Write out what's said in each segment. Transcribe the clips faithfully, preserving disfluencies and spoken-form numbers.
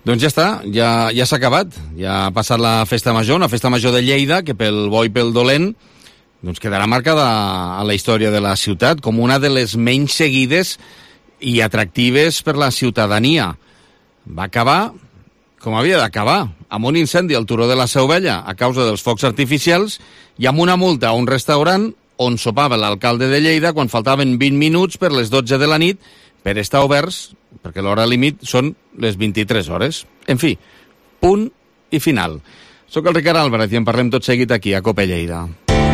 Doncs ja està, ja, ja s'ha acabat. Ja ha passat la festa major, una festa major de Lleida, que pel bo i pel dolent doncs quedarà marcada a la història de la ciutat com una de les menys seguides i atractives per la ciutadania. Va acabar com havia d'acabar, amb un incendi al Turó de la Seu Vella a causa dels focs artificials i amb una multa a un restaurant on sopava l'alcalde de Lleida quan faltaven vint minuts per les dotze de la nit per estar oberts, perquè l'hora límit són les vint-i-tres hores. En fi, punt i final. Soc el Ricard Álvarez i en parlem tot seguit aquí, a Cope Lleida.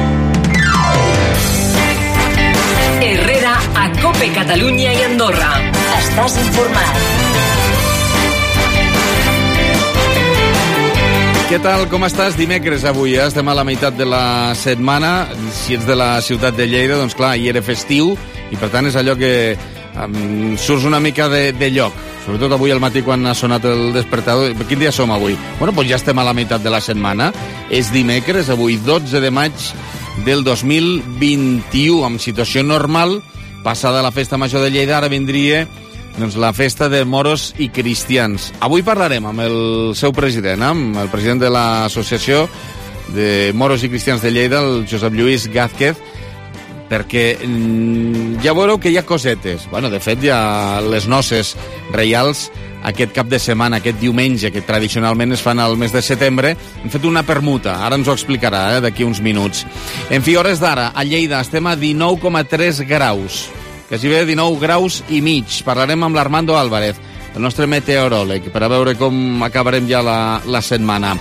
Herrera, a Cope Catalunya i Andorra. Estàs informat. Què tal, com estàs? Dimecres avui, eh? Estem a la meitat de la setmana. Si ets de la ciutat de Lleida, doncs clar, ahir era festiu i per tant és allò que um, surts una mica de, de lloc. Sobretot avui al matí quan ha sonat el despertador. Quin dia som avui? Bueno, doncs ja estem a la meitat de la setmana. És dimecres, avui dotze de maig del dos mil vint-i-u, amb situació normal. Passada la festa major de Lleida, ara vindria doncs, la festa de moros i cristians. Avui parlarem amb el seu president, amb el president de l'Associació de Moros i Cristians de Lleida, el Josep Lluís Gázquez, perquè mm, ja veureu que hi ha cosetes. Bueno, de fet, hi ha les noces reials aquest cap de setmana, aquest diumenge, que tradicionalment es fan al mes de setembre. Hem fet una permuta, ara ens ho explicarà, eh, d'aquí uns minuts. En fi, hores d'ara, a Lleida estem a dinou coma tres graus. Quasi bé dinou graus i mig. Parlarem amb l'Armando Álvarez, el nostre meteoròleg, per a veure com acabarem ja la, la setmana.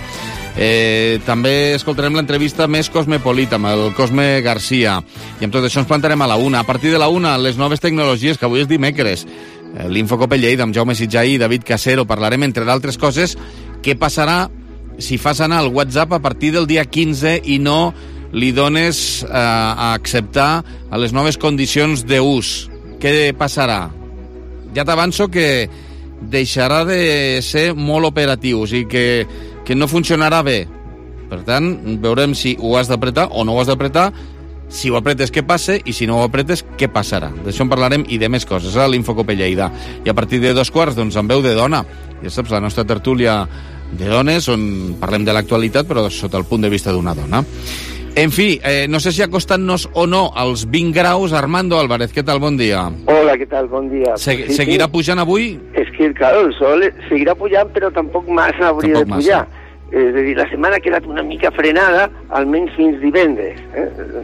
Eh, també escoltarem l'entrevista més cosmopolita amb el Cosme Garcia. I amb tot això ens plantarem a la una. A partir de la una, les noves tecnologies, que avui és dimecres. Eh, L'Infocope Lleida amb Jaume Sitjaí i David Casero. Parlarem, entre d'altres coses, què passarà si fas anar el WhatsApp a partir del dia quinze i no li dones eh, a acceptar a les noves condicions d'ús. Què passarà? Ja t'avanço que deixarà de ser molt operatiu, o sigui que, que no funcionarà bé. Per tant, veurem si ho has d'apretar o no ho has d'apretar, si ho apretes què passa i si no ho apretes què passarà. D'això en parlarem i de més coses a l'Infocope Lleida. I a partir de dos quarts, doncs, amb veu de dona. Ja saps, la nostra tertúlia de dones, on parlem de l'actualitat, però sota el punt de vista d'una dona. En fi, eh, no sé si acostant-nos o no als vint graus. Armando Álvarez, què tal? Bon dia. Hola, què tal? Bon dia. Se sí, seguirà sí. pujant avui? És que, claro, el sol seguirà pujant, però tampoc massa hauria tampoc de pujar. Massa. És a dir, la setmana ha quedat una mica frenada, almenys fins divendres. Eh?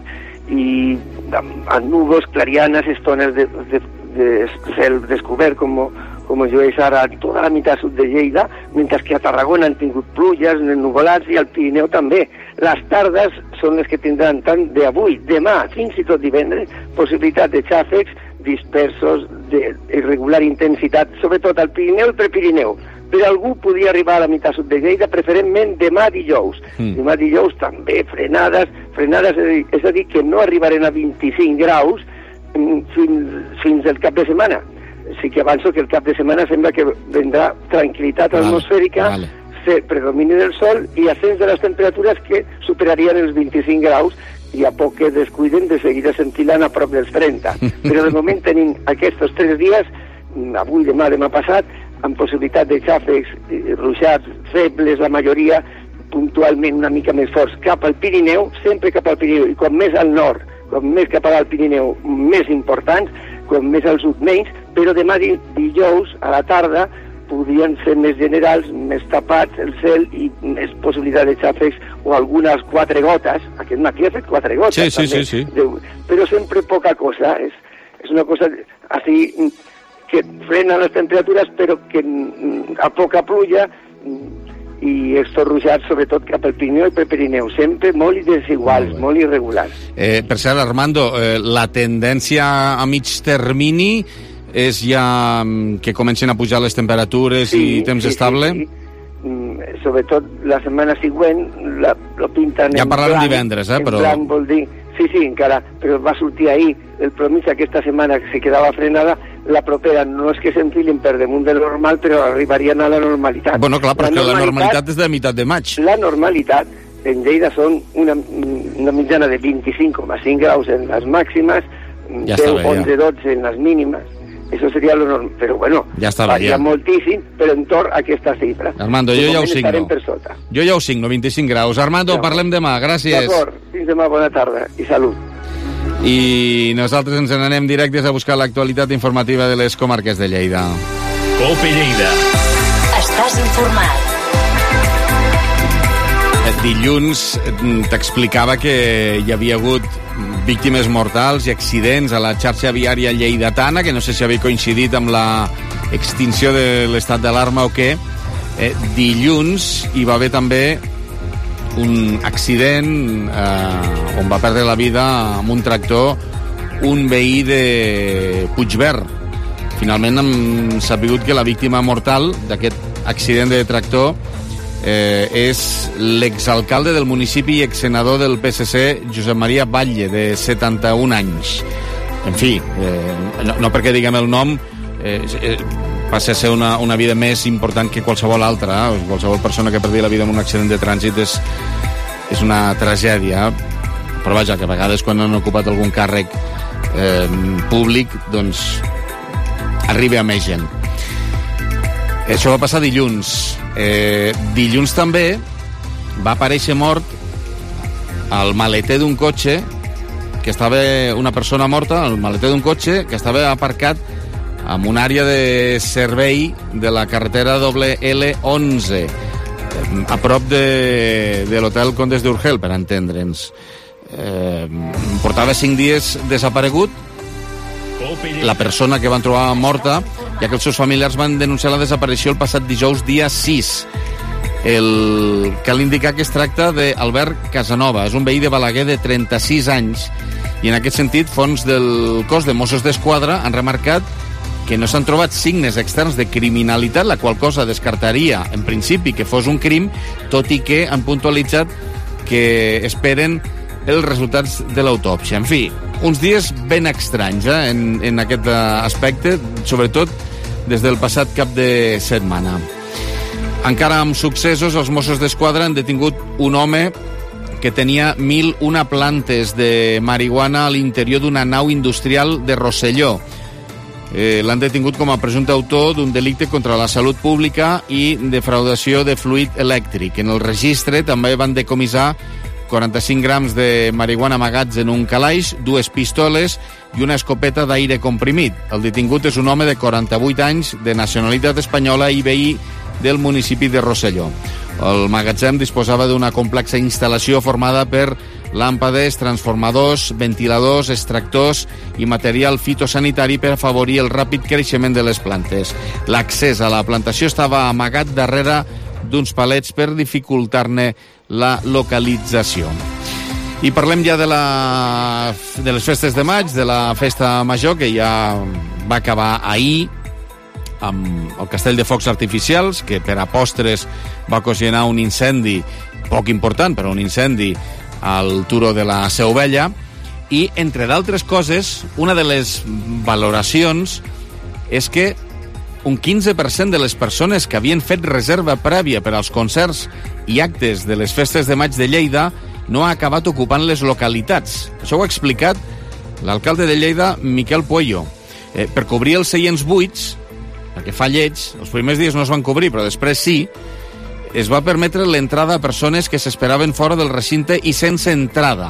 I amb, amb núvols, clarianes, estones de, de, de cel descobert, com, com jo és ara tota la meitat sud de Lleida, mentre que a Tarragona han tingut pluges, nuvolats, i al Pirineu també. Les tardes són les que tindran tant d'avui, demà, fins i tot divendres, possibilitat de xàfecs dispersos d'irregular intensitat, sobretot al Pirineu i Prepirineu. Per algú podria arribar a la meitat sud de Lleida, preferentment demà dijous. Mm. Demà dijous també frenades, frenades, és a dir, que no arribarem a vint-i-cinc graus fins, fins el cap de setmana. Sí que avanço que el cap de setmana sembla que vendrà tranquil·litat vale, atmosfèrica, vale. Predomini del sol i ascens de les temperatures que superarien els vint-i-cinc graus i a poc que descuiden de seguida sentiran a prop dels trenta. Però de moment tenim aquests tres dies, avui, demà, demà passat, amb possibilitat de xàfecs, ruixats, febles, la majoria, puntualment una mica més forts cap al Pirineu, sempre cap al Pirineu, i com més al nord, com més cap al Pirineu, més importants, com més al sud, menys, però demà dijous, a la tarda, podrien ser més generals, més tapats el cel i més possibilitat de xàfecs o algunes quatre gotes. Aquest matí ha fet quatre gotes. Sí, sí, sí, sí. De, però sempre poca cosa. És, és una cosa així que frena les temperatures però que a poca pluja i estos ruixats sobretot cap al Pirineu i pel Pirineu. Sempre molt desiguals, molt, molt irregulars. Eh, per cert, Armando, eh, la tendència a mig termini és ja que comencen a pujar les temperatures sí, i temps sí, estable? Sí, sí. Mm, sobretot la setmana següent la, lo pinten ja en parlarem blanc. divendres, eh? En Però... blanc vol dir... Sí, sí, encara, però va sortir ahir el promís aquesta setmana que se quedava frenada, la propera no és que s'enfilin per damunt del normal, però arribarien a la normalitat. Bueno, clar, però la que normalitat, la normalitat és de meitat de maig. La normalitat en Lleida són una, una mitjana de vint-i-cinc coma cinc graus en les màximes, ja deu, onze, dotze en les mínimes. Això seria lo normal, però bueno, ja està, varia ja. moltíssim, però entorn a aquesta xifra. Armando, jo ja ho signo. Per sota. Jo ja ho signo, vint-i-cinc graus. Armando, ja. Parlem demà, gràcies. D'acord, fins demà, bona tarda i salut. I nosaltres ens n'anem directes a buscar l'actualitat informativa de les comarques de Lleida. Cope Lleida. Estàs informat. Dilluns t'explicava que hi havia hagut víctimes mortals i accidents a la xarxa viària lleidatana, que no sé si havia coincidit amb la extinció de l'estat d'alarma o què. Eh, dilluns hi va haver també un accident eh, on va perdre la vida amb un tractor un veí de Puigverd. Finalment hem sabut que la víctima mortal d'aquest accident de tractor Eh, és l'exalcalde del municipi i exsenador del P S C, Josep Maria Batlle, de setanta-un anys. En fi, eh, no, no perquè diguem el nom, eh, eh, passa a ser una, una vida més important que qualsevol altra. Eh? Qualsevol persona que perdi la vida en un accident de trànsit és, és una tragèdia, però vaja, que a vegades quan han ocupat algun càrrec eh, públic, doncs arriba a més gent. Això va passar dilluns. Eh, dilluns també va aparèixer mort al maleter d'un cotxe que estava una persona morta al maleter d'un cotxe que estava aparcat en una àrea de servei de la carretera doble L onze a prop de, de l'hotel Condes d'Urgell, per entendre'ns. Eh, portava cinc dies desaparegut la persona que van trobar morta, ja que els seus familiars van denunciar la desaparició el passat dijous dia sis. El... Cal indicar que es tracta d'Albert Casanova, és un veí de Balaguer de trenta-sis anys, i en aquest sentit fons del cos de Mossos d'Esquadra han remarcat que no s'han trobat signes externs de criminalitat, la qual cosa descartaria en principi que fos un crim, tot i que han puntualitzat que esperen els resultats de l'autòpsia. En fi, uns dies ben estranys eh, en, en aquest aspecte, sobretot des del passat cap de setmana. Encara amb successos, els Mossos d'Esquadra han detingut un home que tenia mil una plantes de marihuana a l'interior d'una nau industrial de Rosselló. Eh, l'han detingut com a presumpte autor d'un delicte contra la salut pública i defraudació de fluid elèctric. En el registre també van decomissar quaranta-cinc grams de marihuana amagats en un calaix, dues pistoles i una escopeta d'aire comprimit. El detingut és un home de quaranta-vuit anys, de nacionalitat espanyola i veí del municipi de Rosselló. El magatzem disposava d'una complexa instal·lació formada per làmpades, transformadors, ventiladors, extractors i material fitosanitari per afavorir el ràpid creixement de les plantes. L'accés a la plantació estava amagat darrere d'uns palets per dificultar-ne la localització. I parlem ja de, la, de les festes de maig, de la festa major, que ja va acabar ahir amb el castell de focs artificials, que per a postres va ocasionar un incendi poc important, però un incendi al Turó de la Seu Vella. I, entre d'altres coses, una de les valoracions és que un quinze per cent de les persones que havien fet reserva prèvia per als concerts i actes de les festes de maig de Lleida no ha acabat ocupant les localitats. Això ho ha explicat l'alcalde de Lleida, Miquel Puello. Eh, per cobrir els seients buits, perquè fa lleig, els primers dies no es van cobrir, però després sí, es va permetre l'entrada a persones que s'esperaven fora del recinte i sense entrada.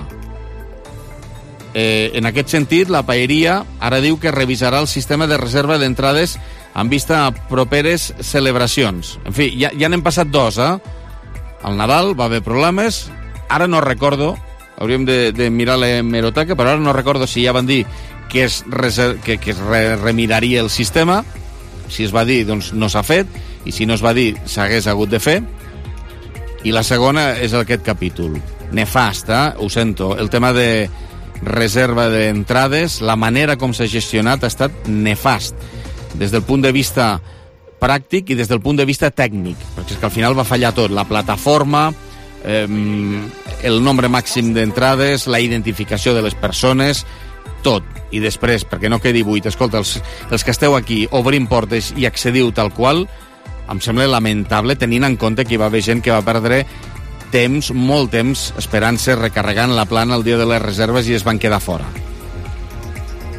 Eh, en aquest sentit, la paeria ara diu que revisarà el sistema de reserva d'entrades en vista a properes celebracions. En fi, ja, ja n'hem passat dos, eh? Al Nadal va haver problemes, ara no recordo, hauríem de, de mirar l'hemeroteca, però ara no recordo si ja van dir que es, reser... que, que es re remiraria el sistema. Si es va dir, doncs no s'ha fet, i si no es va dir, s'hagués hagut de fer. I la segona és aquest capítol. Nefast, eh? Ho sento. El tema de reserva d'entrades, la manera com s'ha gestionat ha estat nefast, des del punt de vista pràctic i des del punt de vista tècnic, perquè és que al final va fallar tot, la plataforma, eh, el nombre màxim d'entrades, la identificació de les persones, tot. I després, perquè no quedi buit, escolta, els, els que esteu aquí, obrim portes i accediu tal qual, em sembla lamentable tenint en compte que hi va haver gent que va perdre temps, molt temps, esperant-se, recarregant la plana el dia de les reserves i es van quedar fora.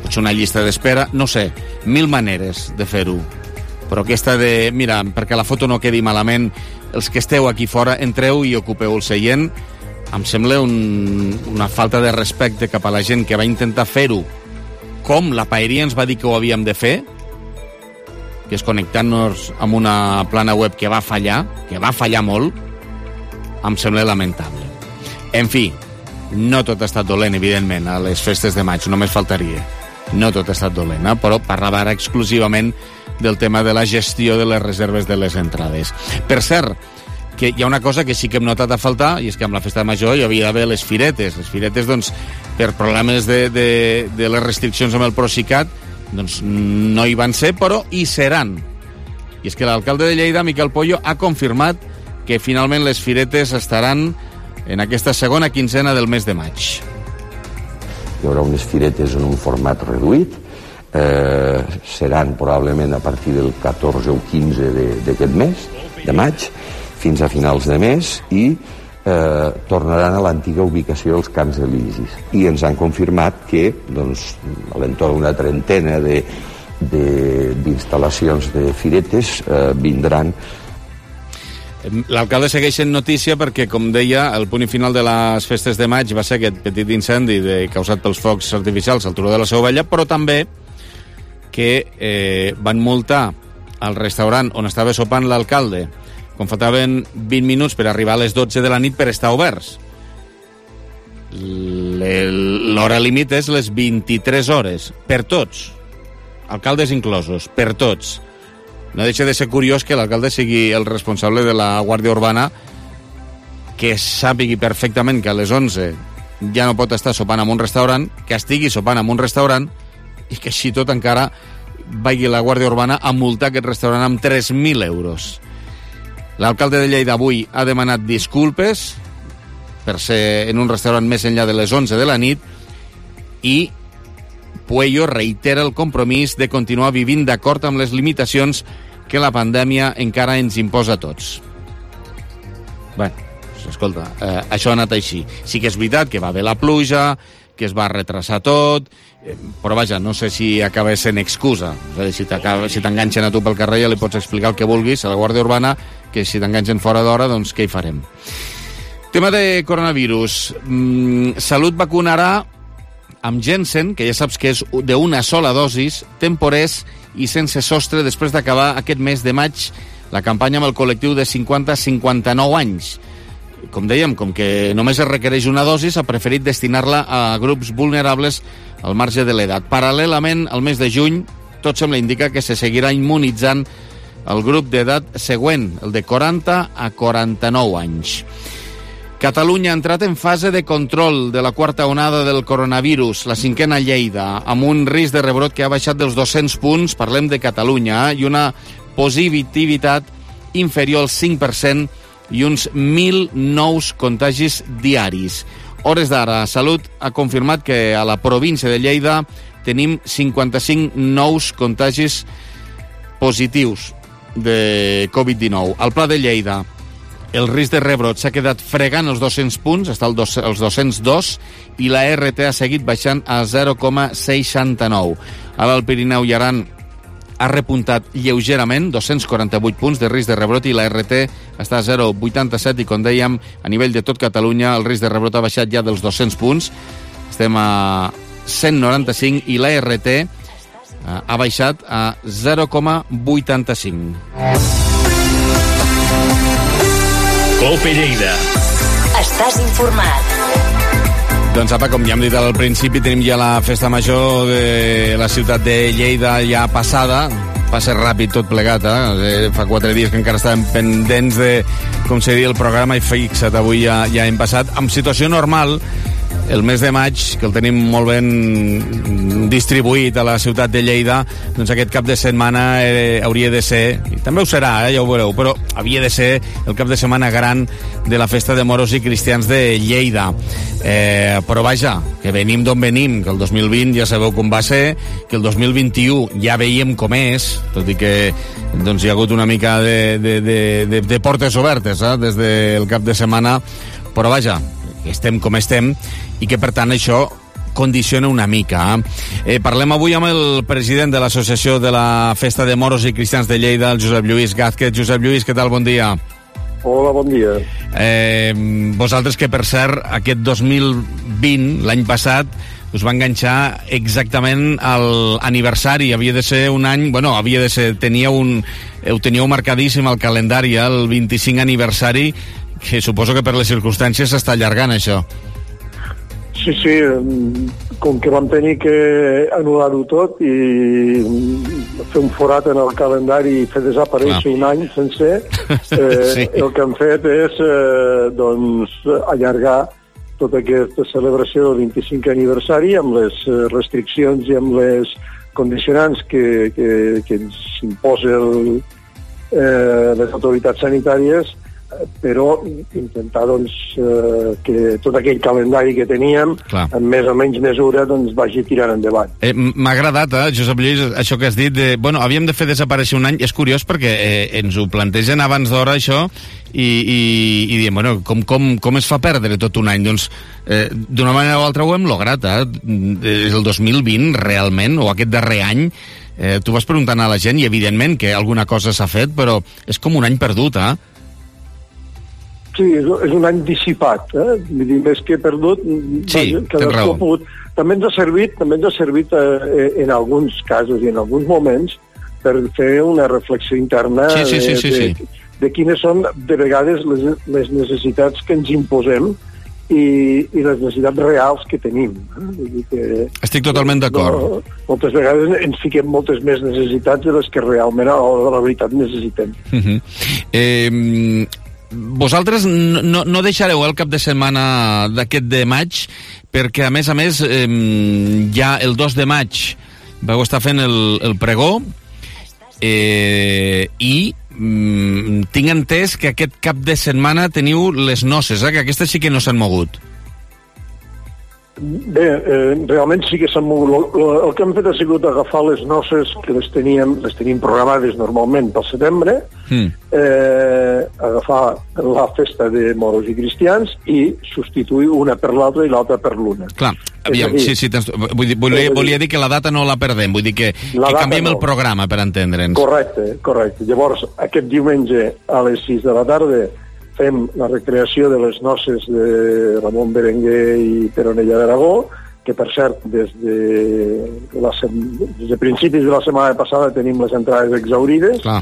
potser una llista d'espera, no sé, mil maneres de fer-ho. Però aquesta de, mira, perquè la foto no quedi malament, els que esteu aquí fora, entreu i ocupeu el seient, em sembla un, una falta de respecte cap a la gent que va intentar fer-ho com la paeria ens va dir que ho havíem de fer, que és connectant-nos amb una plana web que va fallar, que va fallar molt, em sembla lamentable. En fi, no tot ha estat dolent, evidentment, a les festes de maig, només faltaria. No tot ha estat dolent, eh? Però parlava ara exclusivament del tema de la gestió de les reserves de les entrades. Per cert, que hi ha una cosa que sí que hem notat a faltar, i és que amb la festa major hi havia d'haver les firetes. Les firetes, doncs, per problemes de, de, de les restriccions amb el Procicat, doncs no hi van ser, però hi seran. I és que l'alcalde de Lleida, Miquel Pollo, ha confirmat que finalment les firetes estaran en aquesta segona quinzena del mes de maig. Hi haurà unes firetes en un format reduït, eh, seran probablement a partir del catorze o quinze d'aquest mes, de maig, fins a finals de mes, i eh, tornaran a l'antiga ubicació dels Camps Elisis. I ens han confirmat que, doncs, a l'entorn d'una trentena de, de, d'instal·lacions de firetes eh, vindran. L'alcalde segueix en notícia perquè, com deia, el punt final de les festes de maig va ser aquest petit incendi de, causat pels focs artificials al Turó de la Seu Vella, però també que eh, van multar al restaurant on estava sopant l'alcalde quan faltaven vint minuts per arribar a les dotze de la nit per estar oberts. L'hora límit és les vint-i-tres hores, per tots, alcaldes inclosos, per tots. No deixa de ser curiós que l'alcalde sigui el responsable de la Guàrdia Urbana, que sàpigui perfectament que a les onze ja no pot estar sopant en un restaurant, que estigui sopant en un restaurant, i que així tot encara vagi la Guàrdia Urbana a multar aquest restaurant amb tres mil euros. L'alcalde de Lleida avui ha demanat disculpes per ser en un restaurant més enllà de les onze de la nit, i Puello reitera el compromís de continuar vivint d'acord amb les limitacions que la pandèmia encara ens imposa a tots. Bé, escolta, eh, això ha anat així. Sí que és veritat que va haver la pluja, que es va retrasar tot, eh, però vaja, no sé si acaba sent excusa. És a dir, si si t'enganxen a tu pel carrer ja li pots explicar el que vulguis a la Guàrdia Urbana, que si t'enganxen fora d'hora, doncs què hi farem? Tema de coronavirus. Mm, Salut vacunarà amb Janssen, que ja saps que és d'una sola dosis, temporers i sense sostre, després d'acabar aquest mes de maig la campanya amb el col·lectiu de cinquanta a cinquanta-nou anys. Com dèiem, com que només es requereix una dosi, s'ha preferit destinar-la a grups vulnerables al marge de l'edat. Paral·lelament, al mes de juny, tot sembla indicar que se seguirà immunitzant el grup d'edat següent, el de quaranta a quaranta-nou anys. Catalunya ha entrat en fase de control de la quarta onada del coronavirus, la cinquena a Lleida, amb un risc de rebrot que ha baixat dels dos-cents punts, parlem de Catalunya, eh? I una positivitat inferior al cinc per cent i uns mil nous contagis diaris. Hores d'ara, Salut ha confirmat que a la província de Lleida tenim cinquanta-cinc nous contagis positius de covid dinou. Al Pla de Lleida, el risc de rebrot s'ha quedat fregant els dos-cents punts, està als dos-cents dos, i la R T ha seguit baixant a zero coma seixanta-nou. A l'Alt Pirineu i Aran ha repuntat lleugerament, dos-cents quaranta-vuit punts de risc de rebrot, i la R T està a zero coma vuitanta-set, i com dèiem, a nivell de tot Catalunya, el risc de rebrot ha baixat ja dels dos-cents punts. Estem a cent noranta-cinc, i la R T ha baixat a zero coma vuitanta-cinc. Cope Lleida. Estàs informat. Doncs apa, com ja hem dit al principi, tenim ja la festa major de la ciutat de Lleida ja passada. Passa ràpid tot plegat, eh? Fa quatre dies que encara estàvem pendents de com seria el programa, i fixa't, avui ja, ja hem passat. En situació normal, el mes de maig, que el tenim molt ben distribuït a la ciutat de Lleida, doncs aquest cap de setmana eh, hauria de ser, i també ho serà, eh, ja ho veureu, però havia de ser el cap de setmana gran de la festa de moros i cristians de Lleida. Eh, però vaja, que venim d'on venim, que el dos mil vint ja sabeu com va ser, que el dos mil vint-i-u ja veiem com és, tot i que doncs, hi ha hagut una mica de, de, de, de, de portes obertes eh, des del cap de setmana, però vaja, estem com estem, i que per tant això condiciona una mica. Eh, parlem avui amb el president de l'Associació de la Festa de Moros i Cristians de Lleida, el Josep Lluís Gázquez. Josep Lluís, què tal? Bon dia. Hola, bon dia. Eh, vosaltres que, per cert, aquest dos mil vint, l'any passat, us va enganxar exactament a l'aniversari. Havia de ser un any... Bueno, havia de ser... Teníeu un, ho teníeu marcadíssim al calendari, el vint-i-cinc aniversari, que suposo que per les circumstàncies s'està allargant, això. Sí, sí, com que vam tenir que anul·lar-ho tot i fer un forat en el calendari i fer desaparèixer un any sencer, eh, sí. El que hem fet és eh, doncs, allargar tota aquesta celebració del vint-i-cinquè aniversari amb les restriccions i amb les condicionants que, que, que ens imposen eh, les autoritats sanitàries, però intentar doncs, eh, que tot aquell calendari que teníem, clar, en més o menys mesura, doncs, vagi tirant endavant. Eh, M'ha agradat, eh, Josep Lluís, això que has dit. De, bueno, havíem de fer desaparèixer un any. És curiós perquè eh, ens ho plantegen abans d'hora, això, i, i, i diem, bueno, com, com, com es fa perdre tot un any? Doncs, eh, d'una manera o altra ho hem lograt, eh? El dos mil vint, realment, o aquest darrer any, eh, tu vas preguntant a la gent, i evidentment que alguna cosa s'ha fet, però és com un any perdut, eh? Sí, és, és un any dissipat, eh? Vull dir, més que perdut, sí, tens raó. Pogut... També ens ha servit, també ens ha servit eh, en alguns casos i en alguns moments per fer una reflexió interna sí, sí, sí, sí, de, sí. de, de quines són, de vegades, les, les necessitats que ens imposem i, i les necessitats reals que tenim. Eh? Vull dir que, estic totalment d'acord. No, moltes vegades ens fiquem moltes més necessitats de les que realment a l'hora de la veritat necessitem. Uh-huh. Eh... Vosaltres no, no, no deixareu el cap de setmana d'aquest de maig, perquè a més a més eh, ja el dos de maig vau estar fent el, el pregó eh, i mm, tinc entès que aquest cap de setmana teniu les noces, eh, que aquestes sí que no s'han mogut. Bé, eh, realment sí que s'han mogut. El que hem fet ha sigut agafar les noces que les teníem, les teníem programades normalment pel setembre, mm. eh, agafar la festa de moros i cristians i substituir una per l'altra i l'altra per l'una. Clar, aviam, dir, sí, sí, tens, vull dir, volia, volia dir que la data no la perdem, vull dir que, que canviem no. el programa, per entendre'ns. Correcte, correcte. Llavors, aquest diumenge a les sis de la tarda fem la recreació de les noces de Ramon Berenguer i Peronella d'Aragó, que per cert, des de, la, des de principis de la setmana passada tenim les entrades exaurides. Clar.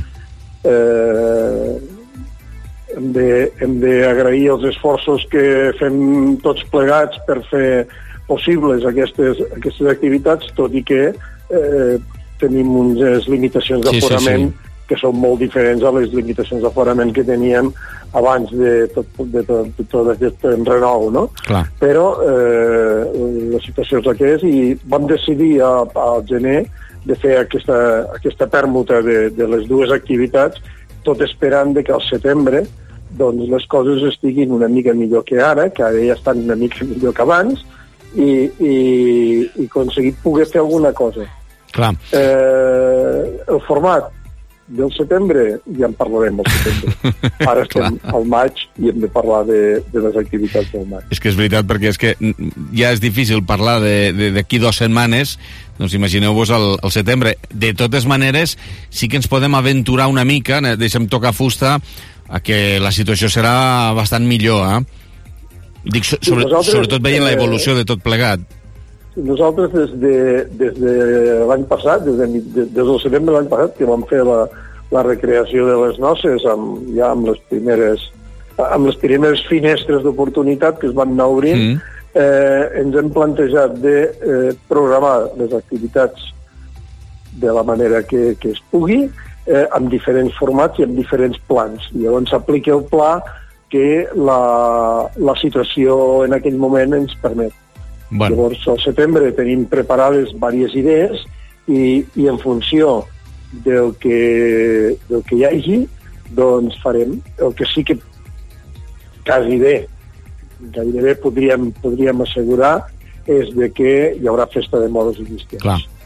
Eh, hem de, hem d'agrair els esforços que fem tots plegats per fer possibles aquestes, aquestes activitats, tot i que eh, tenim unes limitacions d'aforament sí, sí, sí. que són molt diferents a les limitacions d'aforament que teníem abans de tot, de tot, de tot aquest renou, no? Clar. Però eh, la situació és la que és i vam decidir al gener de fer aquesta, aquesta permuta de, de les dues activitats, tot esperant de que al setembre doncs, les coses estiguin una mica millor que ara, que ara ja estan una mica millor que abans, i, i, i aconseguir poder fer alguna cosa. Clar. Eh, el format del setembre ja en parlarem al setembre. Ara estem al maig i hem de parlar de, de les activitats del maig. És que és veritat, perquè és que ja és difícil parlar d'aquí dues setmanes, doncs imagineu-vos al, al setembre. De totes maneres, sí que ens podem aventurar una mica, deixem tocar fusta, a que la situació serà bastant millor, eh? Dic, sobre, sobretot veient eh, l'evolució de tot plegat. Nosaltres des de, des de l'any passat, des, de, des del setembre de l'any passat, que vam fer la, la recreació de les noces amb, ja amb les primeres amb les primeres finestres d'oportunitat que es van anar obrint, mm. eh, ens hem plantejat de eh, programar les activitats de la manera que, que es pugui, eh, amb diferents formats i amb diferents plans. I llavors s'aplica el pla que la, la situació en aquell moment ens permet. Bueno. Llavors, al setembre tenim preparades diverses idees i, i en funció del que, del que hi hagi, doncs farem el que sí que quasi bé, gairebé podríem, podríem assegurar és de que hi haurà festa de moros i cristians. Clar.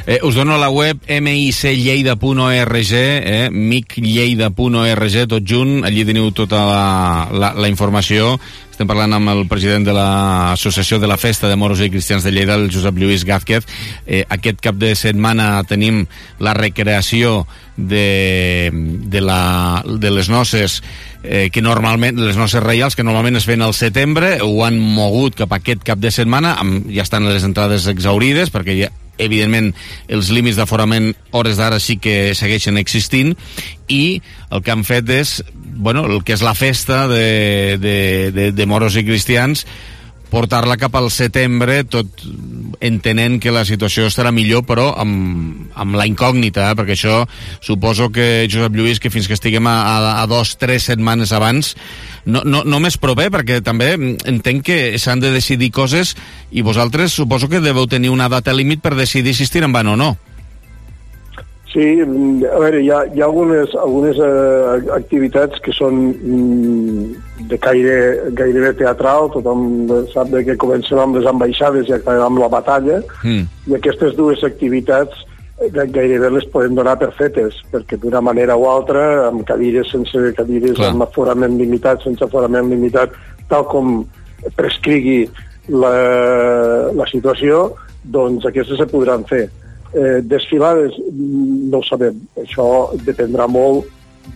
Eh, us dono la web mic lleida punt org, eh, mic lleida punt org, tot junt, allí teniu tota la, la, la informació. Estem parlant amb el president de l'Associació de la Festa de Moros i Cristians de Lleida, el Josep Lluís Gázquez. Eh, aquest cap de setmana tenim la recreació de, de, la, de les noces eh, que normalment, les noces reials que normalment es feien al setembre, ho han mogut cap a aquest cap de setmana, amb, ja estan les entrades exaurides perquè ja evidentment els límits d'aforament hores d'ara sí que segueixen existint, i el que han fet és, bueno, el que és la festa de, de, de, de moros i cristians, portar-la cap al setembre, tot entenent que la situació estarà millor, però amb, amb la incògnita, eh? Perquè això suposo que, Josep Lluís, que fins que estiguem a, a, a dos, tres setmanes abans, no, no, no més proper, perquè també entenc que s'han de decidir coses i vosaltres suposo que deveu tenir una data límit per decidir si es tiren van o no. Sí, a veure, hi ha, hi ha algunes, algunes eh, activitats que són mm, de caire gairebé teatral. Tothom sap que comencem amb les ambaixades i acabem amb la batalla, mm. i aquestes dues activitats gairebé les podem donar per fetes, perquè d'una manera o altra, amb cadires, sense cadires, Clar. amb aforament limitat, sense aforament limitat, tal com prescrigui la, la situació, doncs aquestes se podran fer. Eh, desfilades no ho sabem, això dependrà molt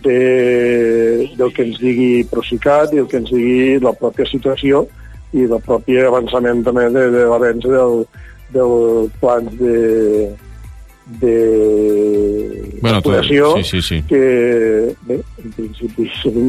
de, del que ens digui Procicat i el que ens digui la pròpia situació i del propi avançament també de, de l'avenç del, del plans de de bueno, depuració, sí, sí, sí. que bé, en principi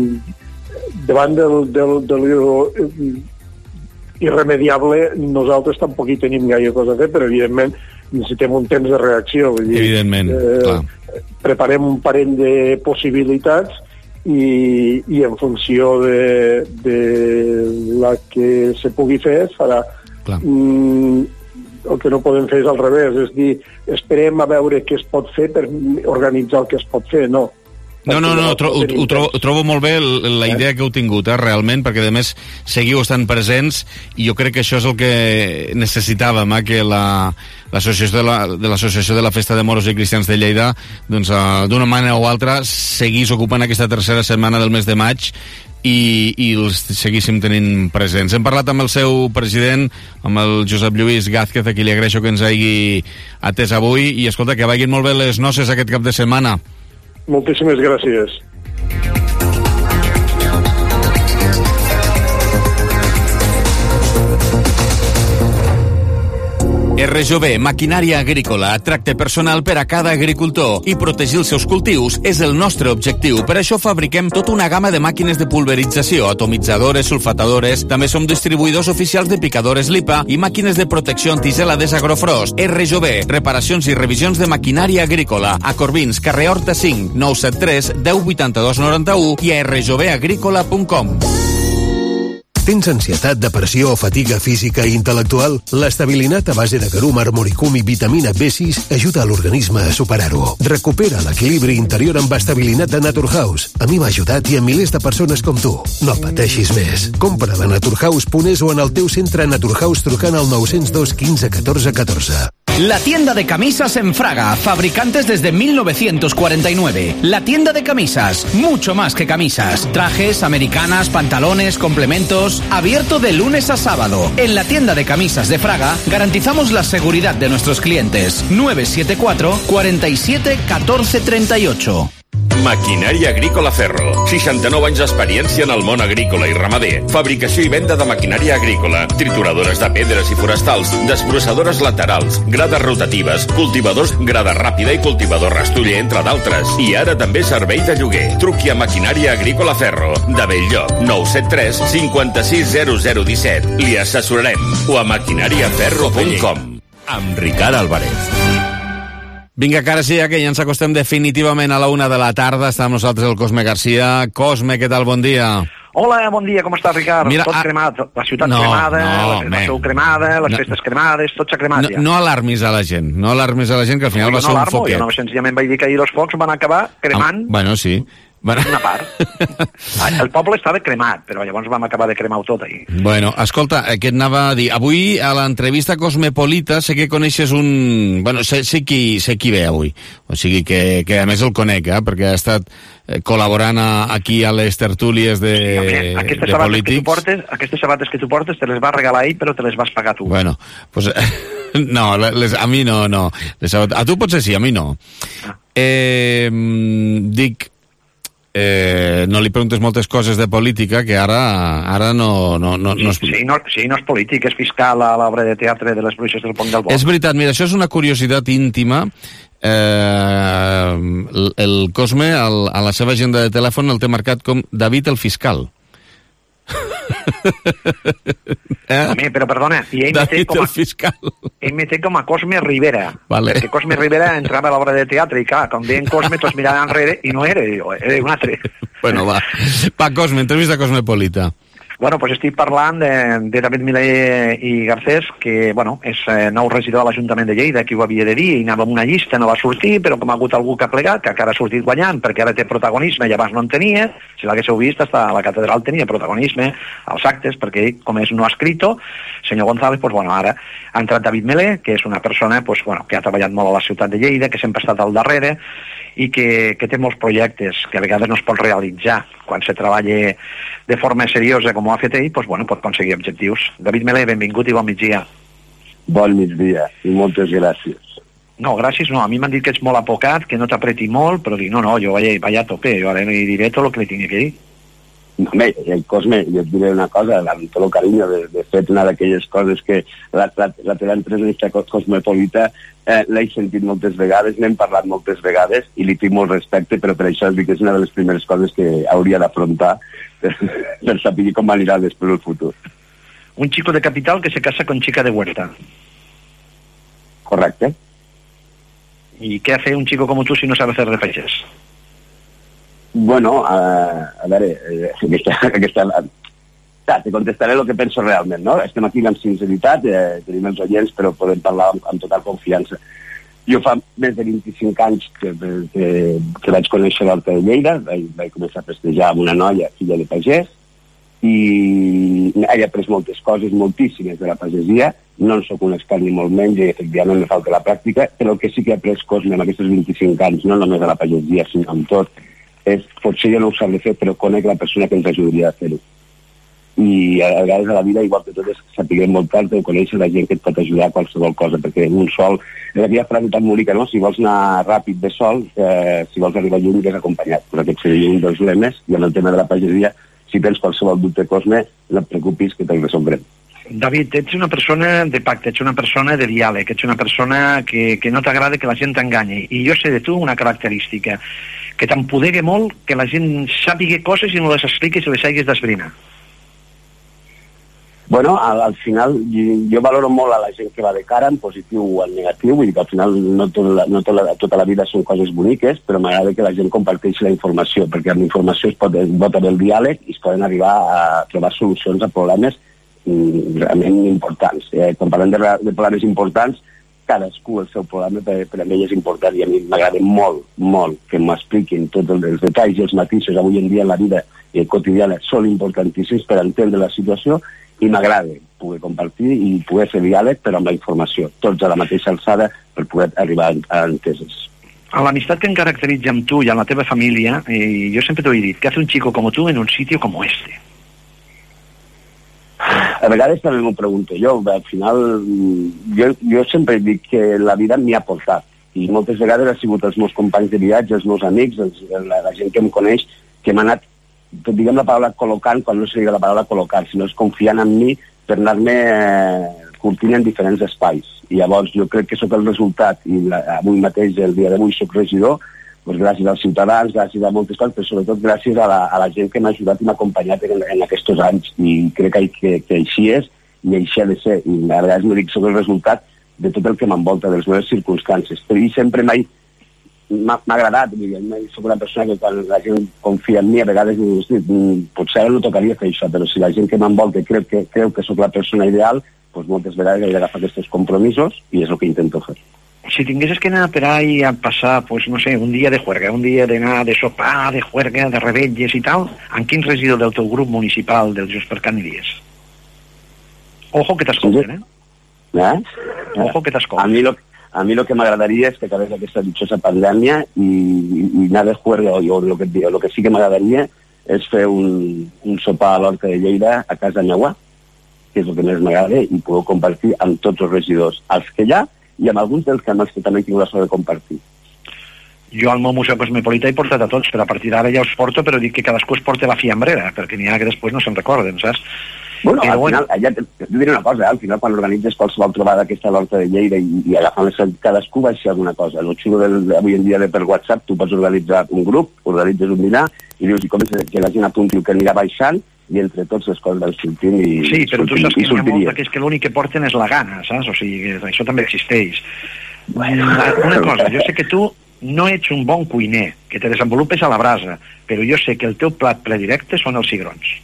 davant del, del, del irremediable nosaltres tampoc hi tenim gaire cosa a fer, però evidentment necessitem un temps de reacció. Vull dir, evidentment, eh, clar. Preparem un parell de possibilitats i, i en funció de, de la que se pugui fer es farà. Mm, el que no podem fer és al revés, és dir, esperem a veure què es pot fer per organitzar el que es pot fer, no. No, no, no, tro ho, ho, trobo, ho trobo molt bé la idea que heu tingut, eh, realment, perquè a més seguiu estant presents i jo crec que això és el que necessitàvem, eh, que l'associació de, la, de l'Associació de la Festa de Moros i Cristians de Lleida, doncs, uh, d'una manera o altra, seguís ocupant aquesta tercera setmana del mes de maig i, i els seguíssim tenint presents. Hem parlat amb el seu president, amb el Josep Lluís Gázquez, a qui li agraeixo que ens hagi atès avui, i escolta, que vagin molt bé les noces aquest cap de setmana. Moltíssimes gràcies. R J B, maquinària agrícola, tracte personal per a cada agricultor i protegir els seus cultius és el nostre objectiu. Per això fabriquem tota una gamma de màquines de pulverització, atomitzadores, sulfatadores, també som distribuïdors oficials de picadores Lipa i màquines de protecció antigelades Agrofrost. R J B, reparacions i revisions de maquinària agrícola. A Corbins, carrer Horta cinc, nou set tres, deu vuitanta-dos noranta-u i a r j b agrícola punt com. Tens ansietat, depressió o fatiga física i intel·lectual? L'estabilinat a base de garum, armoricum i vitamina B sis ajuda a l'organisme a superar-ho. Recupera l'equilibri interior amb estabilinat de Naturhaus. A mi m'ha ajudat i a milers de persones com tu. No pateixis més. Compra a naturhaus punt es o en el teu centre Naturhaus trucant al nou zero dos quinze catorze catorze. La tienda de camisas en Fraga, fabricantes desde mil novecientos cuarenta y nueve. La tienda de camisas, mucho más que camisas. Trajes, americanas, pantalones, complementos, abierto de lunes a sábado. En la tienda de camisas de Fraga garantizamos la seguridad de nuestros clientes. nueve siete cuatro, cuarenta y siete, catorce treinta y ocho. Maquinària Agrícola Ferro. seixanta-nou anys d'experiència en el món agrícola i ramader. Fabricació i venda de maquinària agrícola. Trituradores de pedres i forestals, desbrossadores laterals, grades rotatives, cultivadors grada ràpida i cultivador rastoller, entre d'altres. I ara també servei de lloguer. Truqui a Maquinària Agrícola Ferro. De Belllloc, nou set tres, cinquanta-sis, zero zero disset. Li assessorarem. O a maquinària ferro punt com. Amb Ricard Álvarez. Vinga, que ara sí, ja que ja ens acostem definitivament a la una de la tarda. Està amb nosaltres el Cosme Garcia. Cosme, què tal? Bon dia. Hola, bon dia, com estàs, Ricard? Mira, tot a... cremat, la ciutat no, cremada, no, la, la seu cremada, les no, festes cremades, tot s'ha cremat no, ja. No alarmis a la gent, no alarmis a la gent, que al final no, va ser no un foquet. Jo no, senzillament vaig dir que ahir els focs van acabar cremant. Ah, bueno, sí. Bueno. Una part. El poble estava cremat, però llavors vam acabar de cremar-ho tot ahir. Bueno, escolta, què et anava a dir? Avui, a l'entrevista Cosmopolita, sé que coneixes un... Bueno, sé, sé, qui, sé qui ve avui. O sigui, que, que a més el conec, eh? Perquè ha estat col·laborant a, aquí a les tertúlies de, sí, aquestes de polítics. Que portes, aquestes sabates que tu portes te les vas regalar ell, però te les vas pagar tu. Bueno, pues, no, les, a mi no, no. Les, a tu potser sí, a mi no. Ah. Eh, dic, eh, no li preguntes moltes coses de política que ara, ara no... no, no, no, es... sí, no, sí, no és polític, és fiscal a l'obra de teatre de les Bruixes del Pont del Bo. És veritat, mira, això és una curiositat íntima. Eh, el, el Cosme, el, a la seva agenda de telèfon, el té marcat com David el fiscal. eh? Home, però perdona, i ell David com a, el fiscal. Ell me té com a Cosme Rivera, vale. Perquè Cosme Rivera entrava a l'obra de teatre i clar, quan deien Cosme tots miraven enrere i no era jo, era un altre. Bueno, va, va Cosme, entrevista Cosmopolita. Bueno, pues estic parlant de, de David Milé i Garcés, que, bueno, és eh, nou regidor a l'Ajuntament de Lleida, qui ho havia de dir, i anava amb una llista, no va sortir, però com ha hagut algú que ha plegat, que encara ha sortit guanyant, perquè ara té protagonisme, i abans no en tenia, si l'haguéssiu vist, hasta la catedral tenia protagonisme als actes, perquè ell, com és no escrito, senyor González, pues, bueno, ara ha entrat David Milé, que és una persona, pues, bueno, que ha treballat molt a la ciutat de Lleida, que sempre ha estat al darrere, i que, que té molts projectes que a vegades no es pot realitzar. Quan se treballa de forma seriosa com ho ha fet ell, doncs, bueno, pot aconseguir objectius. David Milé, benvingut i bon migdia. Bon migdia i moltes gràcies. No, gràcies no, a mi m'han dit que ets molt apocat, que no t'apreti molt, però dic, no, no, jo vaig, vaig a tope, jo ara li diré tot el que li tingui que dir. Home, el Cosme, jo et diré una cosa, amb tot el carinyo, de, de fet, una d'aquelles coses que la, la, la teva entrevista Cosmopolita eh, l'he sentit moltes vegades, n'hem parlat moltes vegades i li tinc molt respecte, però per això dic que és una de les primeres coses que hauria d'afrontar per, per saber com anirà després el futur. Un chico de capital que se casa con chica de huerta. Correcte. ¿Y qué hace un chico como tú si no sabe hacer de pagès? Bueno, uh, a veure, eh, aquesta, aquesta, ah, te contestaré el que penso realment, no? Estem aquí amb sinceritat, eh, tenim els oients, però podem parlar amb, amb total confiança. Jo fa més de vint-i-cinc anys que, que, que vaig conèixer l'Horta de Lleida, vaig, vaig començar a festejar amb una noia, filla de pagès, i he après moltes coses, moltíssimes de la pagesia, no en soc un expert ni molt menys, i efectivament me falta la pràctica, però el que sí que he après coses en aquests vint-i-cinc anys, no només de la pagesia, sinó amb tot, és, potser jo no ho sabré fer, però conec la persona que ens ajudaria a fer-ho. I a, a vegades a la vida, igual que tot, és sapiguem molt tard de conèixer la gent que et pot ajudar a qualsevol cosa, perquè un sol, és aquella frase tan bonica, no? Si vols anar ràpid de sol, eh, si vols arribar lluny, ves acompanyat. Però aquest seria un dels lemes, i en el tema de la pagesia, si tens qualsevol dubte, Cosme, no et preocupis, que te'l resolvrem. David, ets una persona de pacte, ets una persona de diàleg, ets una persona que, que no t'agrada que la gent t'enganyi. I jo sé de tu una característica, que t'empodegue molt que la gent sàpiga coses i no les expliquis i les haguis d'esbrinar. Bueno, al, al final jo, jo valoro molt a la gent que va de cara, en positiu o en negatiu, vull dir que al final no, tot la, no tot la, tota la vida són coses boniques, però m'agrada que la gent comparteixi la informació, perquè amb informació es pot, es pot haver el diàleg i es poden arribar a trobar solucions a problemes mm, realment importants. Eh, quan parlem de, de problemes importants, cadascú el seu problema per, per a ell és important, i a mi m'agrada molt, molt que m'expliquin tots els detalls i els matisos avui en dia en la vida eh, quotidiana són importantíssims per entendre la situació, i m'agrada poder compartir i poder fer diàleg, però amb la informació, tots a la mateixa alçada per poder arribar a enteses. A l'amistat que em caracteritza amb tu i amb la teva família, eh, jo sempre t'ho he dit, ¿qué hace un chico como tú en un sitio como este? A vegades també m'ho pregunto jo, al final jo, jo sempre dic que la vida m'hi ha portat, i moltes vegades ha sigut els meus companys de viatge, els meus amics, els, la, la gent que em coneix, que m'ha anat, diguem la paraula col·locant, quan no seria la paraula col·locar, sinó és confiant en mi per anar-me eh, curtint en diferents espais. I llavors jo crec que sóc el resultat, i la, avui mateix, el dia d'avui, soc regidor, doncs gràcies als ciutadans, gràcies a moltes coses, però sobretot gràcies a la, a la gent que m'ha ajudat i m'ha acompanyat en, en aquests anys, i crec que, que, que així és, i així ha de ser, i a vegades no dic que soc el resultat de tot el que m'envolta, de les meves circumstàncies, però sempre mai m'ha agradat, soc una persona que quan la gent confia en mi, a vegades diu, potser no tocaria fer això, però si la gent que m'envolta creu que, creu que sóc la persona ideal, doncs moltes vegades he d'agafar aquests compromisos, i és el que intento fer. si tinguessis que anar per ahí a passar, pues, no sé, un dia de juerga, un dia d'anar de sopar, de juerga, de rebelles i tal, en quin regidor del teu grup municipal del Junts per Cat aniries? Ojo que t'escolten, eh? Eh? Ojo que t'escolten. A mi lo, a mi lo que m'agradaria és que acabés aquesta dichosa pandèmia i, i anar de juerga, o lo que, lo que sí que m'agradaria és fer un, un sopar a l'Horta de Lleida a casa meua, que és el que més m'agrada, i poder compartir amb tots els regidors, els que hi ha i amb alguns dels que, que també he tingut la sort de compartir. Jo al meu museu cosmopolita he portat a tots, però a partir d'ara ja us porto, però dic que cadascú es porta la fiambrera, perquè n'hi ha que després no se'n recorden, saps? Bueno, però al bueno. final, ja te, te diré una cosa, eh? Al final quan organitzes qualsevol trobada aquesta a l'Horta de Lleida i, i agafant cadascú va ser alguna cosa. El xulo del, avui en dia de per WhatsApp, tu pots organitzar un grup, organitzes un dinar, i dius, i comences que la gent apunti el que anirà baixant, i entre tots les coses van sortint i sí, però tu saps que hi ha molt que és que l'únic que porten és la gana, saps? O sigui, això també existeix. Bueno, una cosa, jo sé que tu no ets un bon cuiner, que te desenvolupes a la brasa, però jo sé que el teu plat predilecte són els cigrons.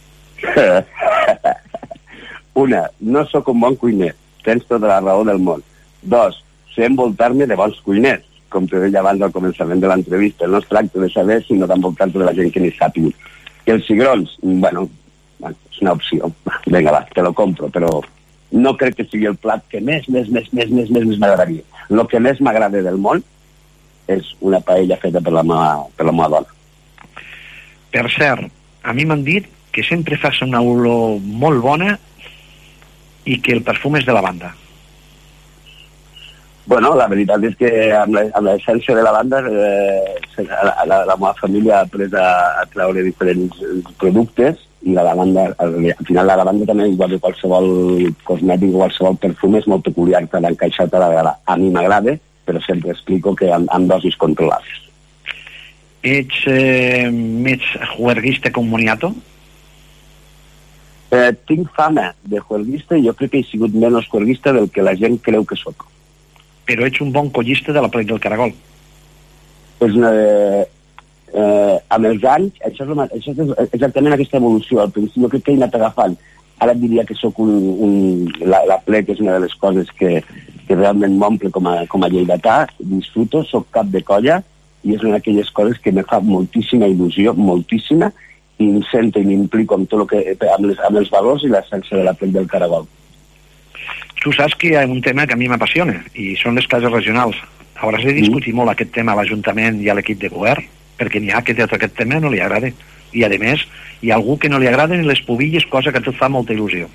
Una, no sóc un bon cuiner, tens tota la raó del món. Dos, sé envoltar-me de bons cuiners, com te deia abans al començament de l'entrevista. No es tracta de saber, sinó d'envoltar-te de la gent que ni sàpiga. I els cigrons, bueno, és una opció. Vinga, va, te lo compro, però no crec que sigui el plat que més, més, més, més, més, més, més m'agradaria. El que més m'agrada del món és una paella feta per la meva, per la meva dona. Per cert, a mi m'han dit que sempre fas una olor molt bona i que el perfum és de lavanda. Bueno, la veritat és que amb l'essència de lavanda eh, la, la, la meva família ha après a, a treure diferents productes i la lavanda, al, al final la lavanda també, igual que qualsevol cosmètic o qualsevol perfum, és molt peculiar per encaixar-te a la gala. A mi m'agrada, però sempre explico que amb, amb dosis controlades. Ets eh, més juerguista que un moniato? Eh, tinc fama de juerguista i jo crec que he sigut menys juerguista del que la gent creu que sóc. Però ets un bon collista de la plec del Caragol. És una de... Eh, amb els anys, això és, una, això és exactament aquesta evolució. Al principi jo crec que he anat agafant. Ara diria que sóc un... un la, la plec és una de les coses que, que realment m'omple com a, com a lleidatà. Disfruto, sóc cap de colla i és una d'aquelles coses que me fa moltíssima il·lusió, moltíssima, i em sento i m'implico amb tot el que, amb, les, amb els valors i l'essència de la plec del Caragol. Tu saps que hi ha un tema que a mi m'apassiona i són les cases regionals. Hauràs de discutir mm. molt aquest tema a l'Ajuntament i a l'equip de govern, perquè n'hi ha que a aquest tema no li agrada. I a més, hi ha algú que no li agraden les pubilles, cosa que a tu fa molta il·lusió.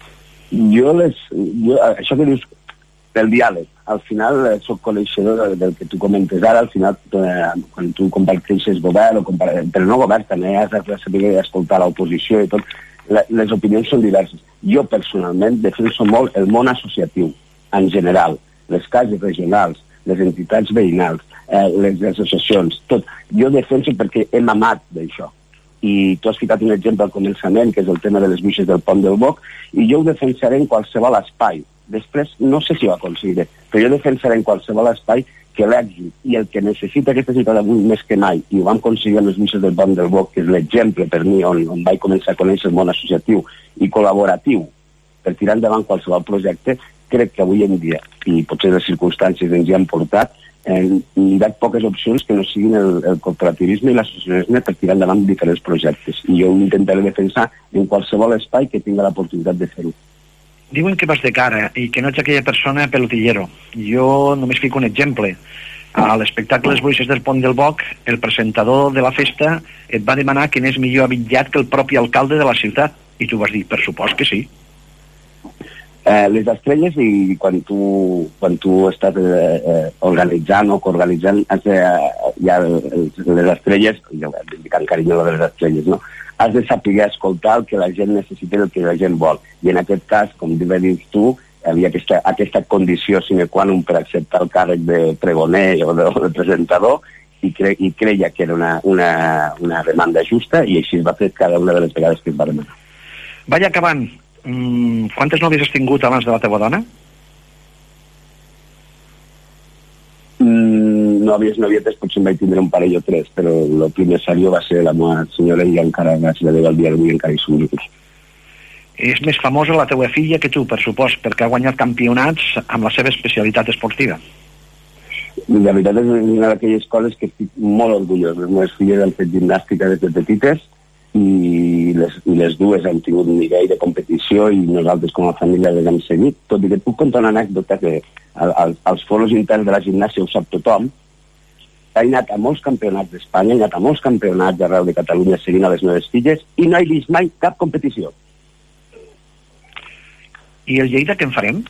Jo les... Jo, això que dius del diàleg, al final eh, soc coneixedor del, del que tu comentes ara, al final eh, quan tu comparteixes govern, o compar... però no govern, també has de saber escoltar l'oposició i tot, la, les opinions són diverses. Jo personalment defenso molt el món associatiu, en general, les cases regionals, les entitats veïnals, eh, les associacions, tot. Jo defenso perquè hem amat d'això. I tu has ficat un exemple al començament, que és el tema de les bruixes del Pont del Boc, i jo ho defensaré en qualsevol espai. Després, no sé si ho aconseguiré, però jo defensaré en qualsevol espai que l'èxit i el que necessita aquesta ciutat avui més que mai, i ho vam aconseguir amb les bruixes del Pont del Boc, que és l'exemple per mi on, on vaig començar a conèixer el món associatiu i col·laboratiu per tirar endavant qualsevol projecte, crec que avui en dia, i potser les circumstàncies ens hi han portat, eh, hi ha poques opcions que no siguin el, el cooperativisme i l'associacionisme per tirar endavant diferents projectes. I jo ho intentaré defensar en qualsevol espai que tinga l'oportunitat de fer-ho. Diuen que vas de cara i que no ets aquella persona pelotillero. Jo només fico un exemple. A l'espectacle Les Bruixes del Pont del Boc, el presentador de la festa et va demanar que n'és millor avitllat que el propi alcalde de la ciutat. I tu vas dir, per supost que sí. Eh, les estrelles, i quan tu, quan tu estàs eh, eh, organitzant o coorganitzant, has de, eh, ja les estrelles, jo dic en carinyo de les estrelles, no? Has de saber escoltar el que la gent necessita i el que la gent vol. I en aquest cas, com bé dius tu, hi havia aquesta, aquesta condició sine qua non per acceptar el càrrec de pregoner o de, o de presentador, i, cre, i creia que era una, una, una demanda justa, i així es va fer cada una de les vegades que es va demanar. Vaig acabant. Mm, quantes nòvies has tingut abans de la teva dona? Mm, nòvies, novietes, potser em vaig tindre un parell o tres, però el primer seriós va ser la meva senyora i encara, gràcies a Déu, al dia d'avui encara hi som junts. És més famosa la teva filla que tu, per supost, perquè ha guanyat campionats amb la seva especialitat esportiva. la veritat és una d'aquelles coses que estic molt orgullós. Les meves filles han fet gimnàstica des de petites i les, i les dues han tingut un nivell de competició i nosaltres com a família les hem seguit, tot i que et puc contar una anècdota que al, al, als foros interns de la gimnàsia ho sap tothom. He anat a molts campionats d'Espanya, he anat a molts campionats arreu de Catalunya seguint a les meves filles i no he vist mai cap competició. I el Lleida què en farem?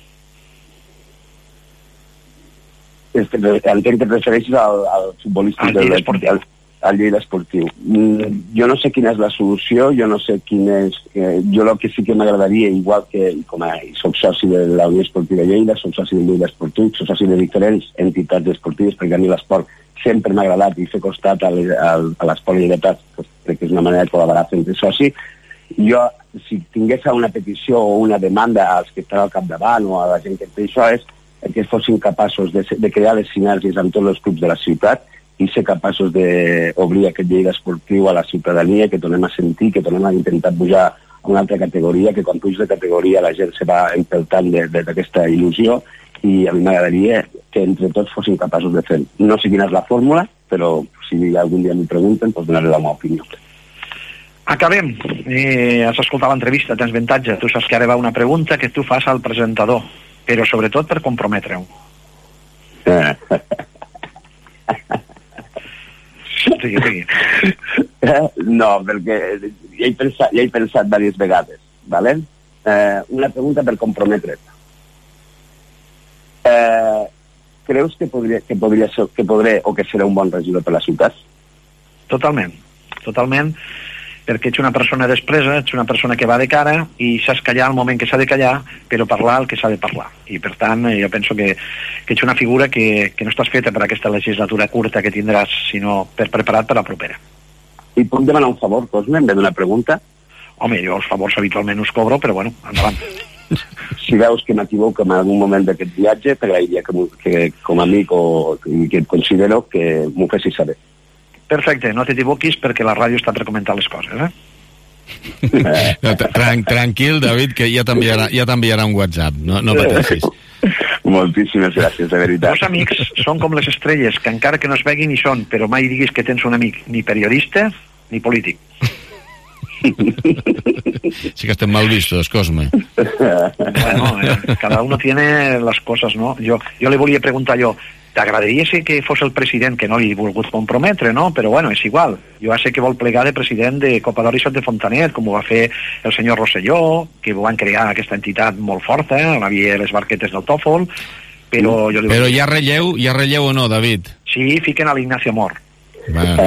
Este, entenc que et refereixes al, al futbolista al Lleida esportiu. Al, al Lleida esportiu. Mm, jo no sé quina és la solució, jo no sé quin és... Eh, jo el que sí que m'agradaria, igual que com a soc soci de la Unió Esportiva Lleida, soc soci del Lleida Esportiu, soc soci de diferents entitats esportives, perquè a mi l'esport sempre m'ha agradat i fer costat a l'esport lleidatà, crec que és una manera de col·laborar entre soci. Jo, si tingués una petició o una demanda als que estan al capdavant o a la gent que té això, és que fossin capaços de, de crear les sinergies amb tots els clubs de la ciutat i ser capaços d'obrir aquest Lleida esportiu a la ciutadania, que tornem a sentir, que tornem a intentar pujar a una altra categoria, que quan puges de categoria la gent se va empeltant d'aquesta il·lusió i a mi m'agradaria que entre tots fossin capaços de fer. No sé quina és la fórmula, però si algun dia m'ho pregunten, doncs donaré la meva opinió. Acabem. Eh, has escoltat l'entrevista, tens avantatge. Tu saps que ara va una pregunta que tu fas al presentador, però sobretot per comprometre-ho. Sí, sí. No, perquè ja he pensat, ja he pensat diverses vegades, ¿vale? Eh, una pregunta per comprometre't. Eh, creus que podria, que podria ser, que podré o que serà un bon regidor per la ciutat? Totalment, totalment, perquè ets una persona despresa, ets una persona que va de cara i saps callar al moment que s'ha de callar, però parlar el que s'ha de parlar. I per tant, jo penso que, que ets una figura que, que no estàs feta per aquesta legislatura curta que tindràs, sinó per preparat per la propera. I puc demanar un favor, Cosme, en vez d'una pregunta? Home, jo els favors habitualment us cobro, però bueno, endavant. Si veus que m'equivoco en algun moment d'aquest viatge, t'agrairia que, que com a amic o que et considero que m'ho fessis saber. Perfecte, no t'equivoquis perquè la ràdio està per comentar les coses, eh? No, tran tranquil, David, que ja t'enviarà ja t'enviarà un WhatsApp, no, no pateixis. Moltíssimes gràcies, de veritat. Els amics són com les estrelles, que encara que no es veguin hi són, però mai diguis que tens un amic ni periodista ni polític. Sí que estem mal vistos, Cosme. Bueno, eh, cada uno tiene las cosas, ¿no? Yo, yo le volia preguntar yo, t'agradaria ser que fos el president, que no li he volgut comprometre, no? Però bueno, és igual. Jo ja sé que vol plegar de president de Copa d'Or i Sot de Fontanet, com ho va fer el senyor Rosselló, que ho van crear aquesta entitat molt forta, on havia les barquetes del Tòfol, però... Jo li però hi ha relleu, hi ha relleu o no, David? Sí, fiquen a l'Ignacio Amor. Bueno.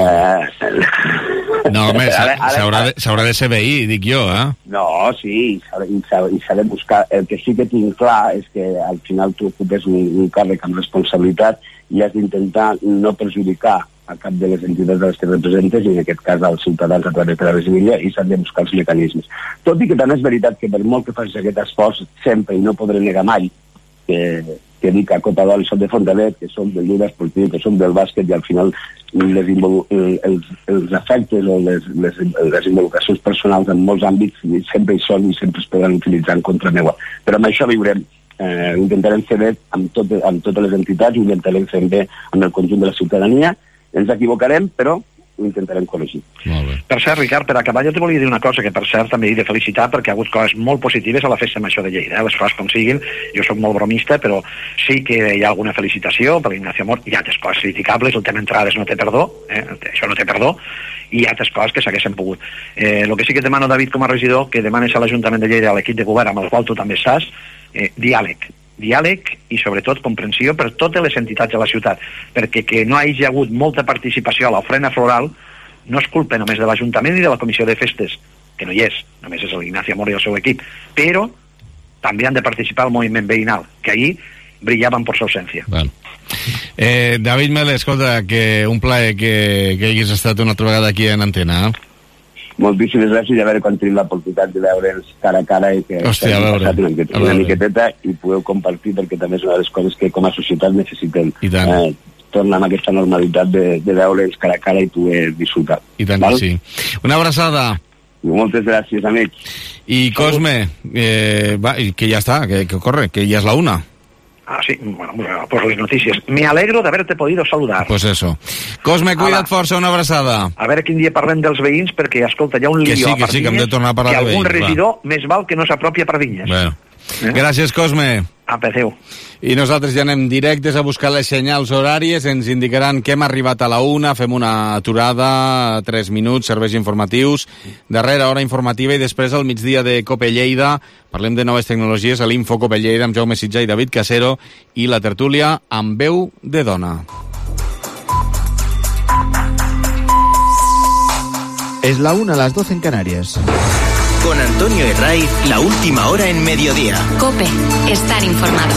No, home, s'haurà de, de ser veí, dic jo, eh? No, sí, i s'ha de buscar. El que sí que tinc clar és que al final tu ocupes un, un càrrec amb responsabilitat i has d'intentar no perjudicar a cap de les entitats de les que representes, i en aquest cas als ciutadans a través de la Resiliència, i s'han de buscar els mecanismes. Tot i que també és veritat que per molt que facis aquest esforç, sempre, i no podré negar mai, que, que dic a Copa d'Or i Sot de Fontanet, que som del Lleida esportiu, que som del bàsquet, i al final les els, els efectes o les, les, les involucracions personals en molts àmbits sempre hi són i sempre es poden utilitzar en contra meua. Però amb això viurem. Eh, intentarem fer bé amb, tot, amb totes les entitats, ho intentarem fer bé amb el conjunt de la ciutadania. Ens equivocarem, però ho intentarem corregir. Per cert, Ricard, per acabar jo te volia dir una cosa que per cert també he de felicitar perquè ha hagut coses molt positives a la festa major de Lleida, eh? Les coses com siguin, jo sóc molt bromista, però sí que hi ha alguna felicitació per l'Ignacio Amor, hi ha altres coses criticables, el tema entrades no té perdó, eh? Això no té perdó, i hi ha altres coses que s'haguessin pogut. Eh, el que sí que demano, David, com a regidor, que demanes a l'Ajuntament de Lleida, a l'equip de govern amb el qual tu també estàs, eh, diàleg, diàleg i sobretot comprensió per totes les entitats de la ciutat, perquè que no hagi hagut molta participació a l'ofrena floral no és culpa només de l'Ajuntament i de la Comissió de Festes, que no hi és, només és l'Ignacio Amor i el seu equip, però també han de participar el moviment veïnal, que ahir brillaven per su ausència. Bueno. Eh, David Mele, escolta, que un plaer que, que haguis estat una altra vegada aquí en antena, eh? Moltíssimes gràcies i a veure quan tenim l'oportunitat de veure'ns cara a cara i que Hòstia, a veure, una, una, una miqueteta i podeu compartir, perquè també és una de les coses que com a societat necessitem. I tant. Eh, tornar amb aquesta normalitat de, de veure'ns cara a cara i poder disfrutar. I tant que sí. Una abraçada. I moltes gràcies, amics. I Cosme, eh, va, que ja està, que, que corre, que ja és la una. Ah, sí, bueno, pues les noticias. Me alegro d'haver-te podido saludar. Pues eso. Cosme, cuida't força, una abraçada. A veure quin dia parlem dels veïns, perquè, escolta, hi ha un lío sí, a Pardinyes, que sí, que hem de tornar a parlar que de algun veïns, regidor va. Més val que no s'apropi a Pardinyes. Bueno. Eh? Gràcies, Cosme. Apeteu. I nosaltres ja anem directes a buscar les senyals horàries, ens indicaran que hem arribat a la una, fem una aturada, tres minuts, serveis informatius, darrera hora informativa i després al migdia de Cope Lleida, parlem de noves tecnologies a l'Info Cope Lleida amb Jaume Sitjà i David Casero i la tertúlia amb veu de dona. Es la una a las doce en Canarias. Con Antonio Herraiz, la última hora en mediodía. COPE, estar informado.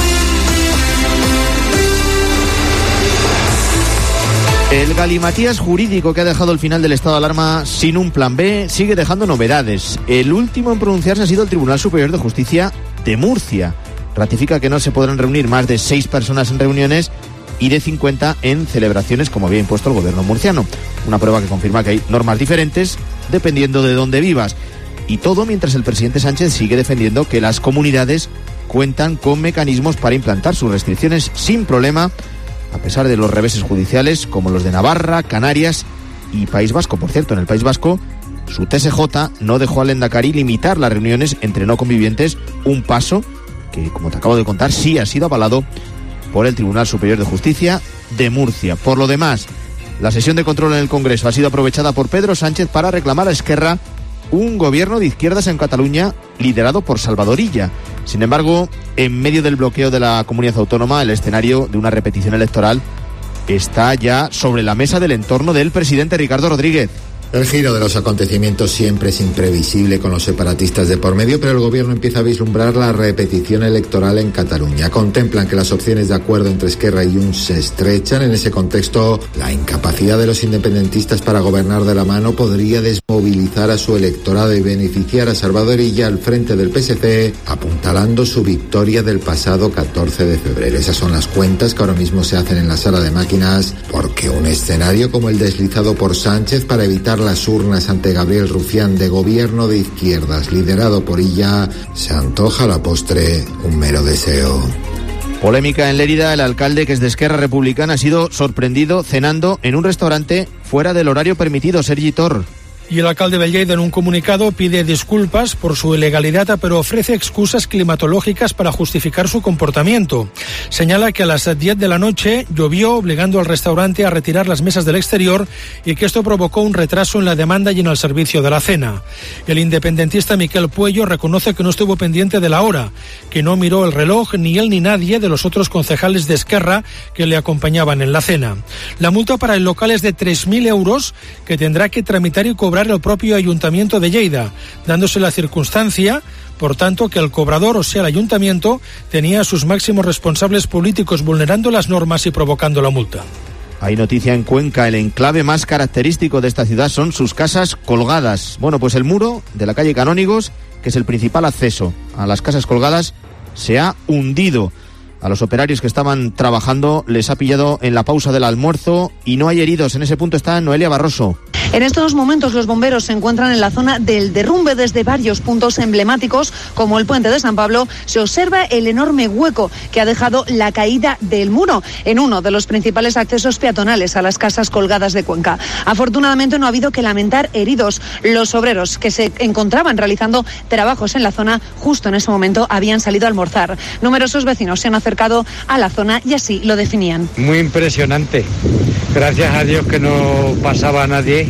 El galimatías jurídico que ha dejado el final del estado de alarma sin un plan B sigue dejando novedades. El último en pronunciarse ha sido el Tribunal Superior de Justicia de Murcia. Ratifica que no se podrán reunir más de seis personas en reuniones y de cincuenta en celebraciones, como había impuesto el gobierno murciano. Una prueba que confirma que hay normas diferentes dependiendo de dónde vivas. Y todo mientras el presidente Sánchez sigue defendiendo que las comunidades cuentan con mecanismos para implantar sus restricciones sin problema, a pesar de los reveses judiciales como los de Navarra, Canarias y País Vasco. Por cierto, en el País Vasco, su T S J no dejó al Endacari limitar las reuniones entre no convivientes, un paso que, como te acabo de contar, sí ha sido avalado por el Tribunal Superior de Justicia de Murcia. Por lo demás, la sesión de control en el Congreso ha sido aprovechada por Pedro Sánchez para reclamar a Esquerra un gobierno de izquierdas en Cataluña liderado por Salvador Illa. Sin embargo, en medio del bloqueo de la comunidad autónoma, el escenario de una repetición electoral está ya sobre la mesa del entorno del presidente Ricardo Rodríguez. El giro de los acontecimientos siempre es imprevisible con los separatistas de por medio, pero el gobierno empieza a vislumbrar la repetición electoral en Cataluña. Contemplan que las opciones de acuerdo entre Esquerra y Junts se estrechan. En ese contexto, la incapacidad de los independentistas para gobernar de la mano podría desmovilizar a su electorado y beneficiar a Salvador Illa al frente del P S C, apuntalando su victoria del pasado catorce de febrero. Esas son las cuentas que ahora mismo se hacen en la sala de máquinas, porque un escenario como el deslizado por Sánchez para evitar las urnas ante Gabriel Rufián de gobierno de izquierdas liderado por Illa se antoja a la postre un mero deseo. Polémica en Lérida. El alcalde, que es de Esquerra Republicana, ha sido sorprendido cenando en un restaurante fuera del horario permitido. Sergi Tor. Y el alcalde de Lleida, en un comunicado, pide disculpas por su ilegalidad, pero ofrece excusas climatológicas para justificar su comportamiento. Señala que a las diez de la noche llovió, obligando al restaurante a retirar las mesas del exterior y que esto provocó un retraso en la demanda y en el servicio de la cena. El independentista Miquel Puello reconoce que no estuvo pendiente de la hora, que no miró el reloj ni él ni nadie de los otros concejales de Esquerra que le acompañaban en la cena. La multa para el local es de tres mil euros que tendrá que tramitar y cobrar el propio Ayuntamiento de Lleida, dándose la circunstancia, por tanto, que el cobrador, o sea el Ayuntamiento, tenía a sus máximos responsables políticos vulnerando las normas y provocando la multa. Hay noticia en Cuenca. El enclave más característico de esta ciudad son sus casas colgadas. Bueno, pues el muro de la calle Canónigos, que es el principal acceso a las casas colgadas, se ha hundido. A los operarios que estaban trabajando les ha pillado en la pausa del almuerzo y no hay heridos. En ese punto está Noelia Barroso. En estos momentos los bomberos se encuentran en la zona del derrumbe. Desde varios puntos emblemáticos, como el puente de San Pablo, se observa el enorme hueco que ha dejado la caída del muro en uno de los principales accesos peatonales a las casas colgadas de Cuenca. Afortunadamente no ha habido que lamentar heridos. Los obreros que se encontraban realizando trabajos en la zona justo en ese momento habían salido a almorzar. Numerosos vecinos se han acercado a la zona y así lo definían. Muy impresionante. Gracias a Dios que no pasaba nadie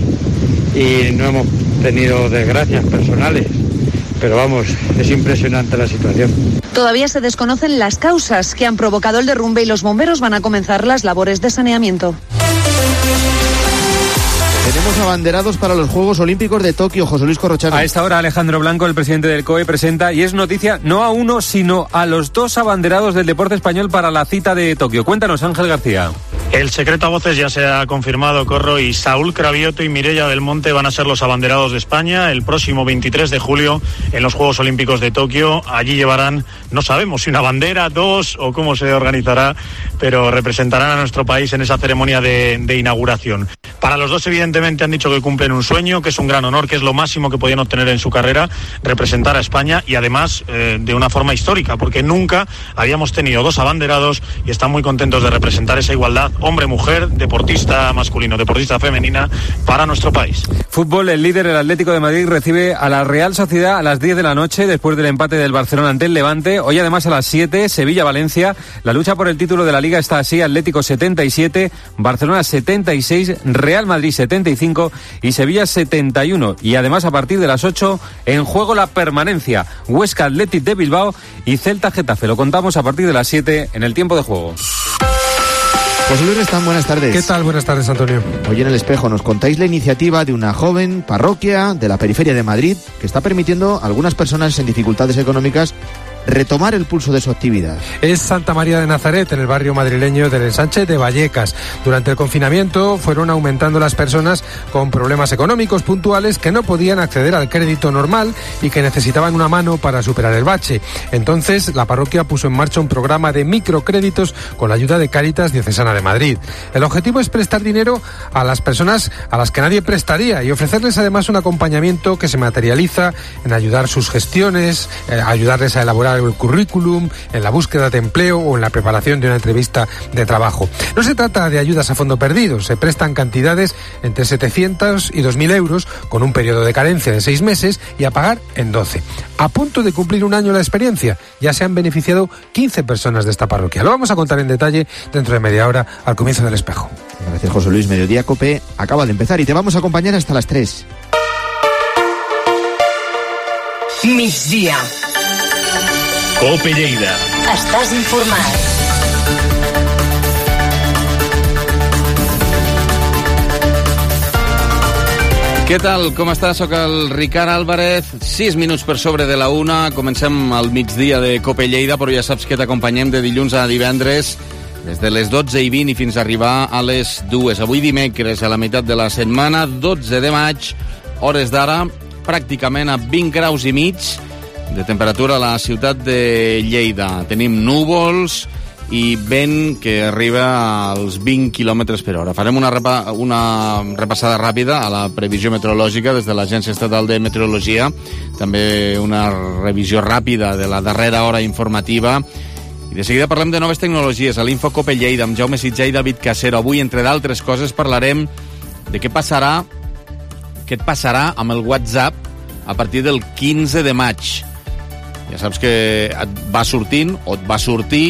y no hemos tenido desgracias personales. Pero vamos, es impresionante la situación. Todavía se desconocen las causas que han provocado el derrumbe y los bomberos van a comenzar las labores de saneamiento. Tenemos abanderados para los Juegos Olímpicos de Tokio. José Luis Corrochano. A esta hora Alejandro Blanco, el presidente del C O E, presenta, y es noticia, no a uno, sino a los dos abanderados del deporte español para la cita de Tokio. Cuéntanos, Ángel García. El secreto a voces ya se ha confirmado, Corro, y Saúl Cravioto y Mireia del Monte van a ser los abanderados de España el próximo veintitrés de julio en los Juegos Olímpicos de Tokio. Allí llevarán, no sabemos si una bandera, dos o cómo se organizará, pero representarán a nuestro país en esa ceremonia de, de inauguración. Para los dos, evidentemente, evidentemente han dicho que cumplen un sueño, que es un gran honor, que es lo máximo que podían obtener en su carrera, representar a España y además eh, de una forma histórica, porque nunca habíamos tenido dos abanderados y están muy contentos de representar esa igualdad hombre-mujer, deportista masculino, deportista femenina para nuestro país. Fútbol, el líder, el Atlético de Madrid, recibe a la Real Sociedad a las diez de la noche después del empate del Barcelona ante el Levante. Hoy además a las siete, Sevilla-Valencia. La lucha por el título de la Liga está así: Atlético setenta y siete, Barcelona setenta y seis, Real Madrid setenta y cinco y Sevilla setenta y uno. Y además a partir de las ocho, en juego la permanencia: Huesca Athletic de Bilbao y Celta Getafe. Lo contamos a partir de las siete en el tiempo de juego. José Luis Restán, buenas tardes. ¿Qué tal? Buenas tardes, Antonio. Hoy en El Espejo nos contáis la iniciativa de una joven parroquia de la periferia de Madrid que está permitiendo a algunas personas en dificultades económicas retomar el pulso de su actividad. Es Santa María de Nazaret, en el barrio madrileño del Ensanche de Vallecas. Durante el confinamiento fueron aumentando las personas con problemas económicos puntuales que no podían acceder al crédito normal y que necesitaban una mano para superar el bache. Entonces, la parroquia puso en marcha un programa de microcréditos con la ayuda de Cáritas Diocesana de Madrid. El objetivo es prestar dinero a las personas a las que nadie prestaría y ofrecerles además un acompañamiento que se materializa en ayudar sus gestiones, eh, ayudarles a elaborar el currículum, en la búsqueda de empleo o en la preparación de una entrevista de trabajo. No se trata de ayudas a fondo perdido, se prestan cantidades entre setecientos y dos mil euros con un periodo de carencia de seis meses y a pagar en doce. A punto de cumplir un año la experiencia, ya se han beneficiado quince personas de esta parroquia. Lo vamos a contar en detalle dentro de media hora al comienzo del Espejo. Gracias, José Luis. Mediodía Cope acaba de empezar y te vamos a acompañar hasta las tres. Migdia. Cope Lleida. Estàs informat. Què tal? Com està? Soc el Ricard Álvarez. Sis minuts per sobre de la una. Comencem al migdia de Cope Lleida, però ja saps que t'acompanyem de dilluns a divendres des de les dotze i vint i fins a arribar a les dues. Avui dimecres, a la meitat de la setmana, dotze de maig, hores d'ara, pràcticament a vint graus i mig de temperatura a la ciutat de Lleida. Tenim núvols i vent que arriba als vint quilòmetres per hora. Farem una, repa, una repassada ràpida a la previsió meteorològica des de l'Agència Estatal de Meteorologia, també una revisió ràpida de la darrera hora informativa. I de seguida parlem de noves tecnologies a l'Info Cope Lleida amb Jaume Sitjà i David Casero. Avui, entre d'altres coses, parlarem de què passarà, què et passarà amb el WhatsApp a partir del quinze de maig. Ja saps que et va sortint o et va sortir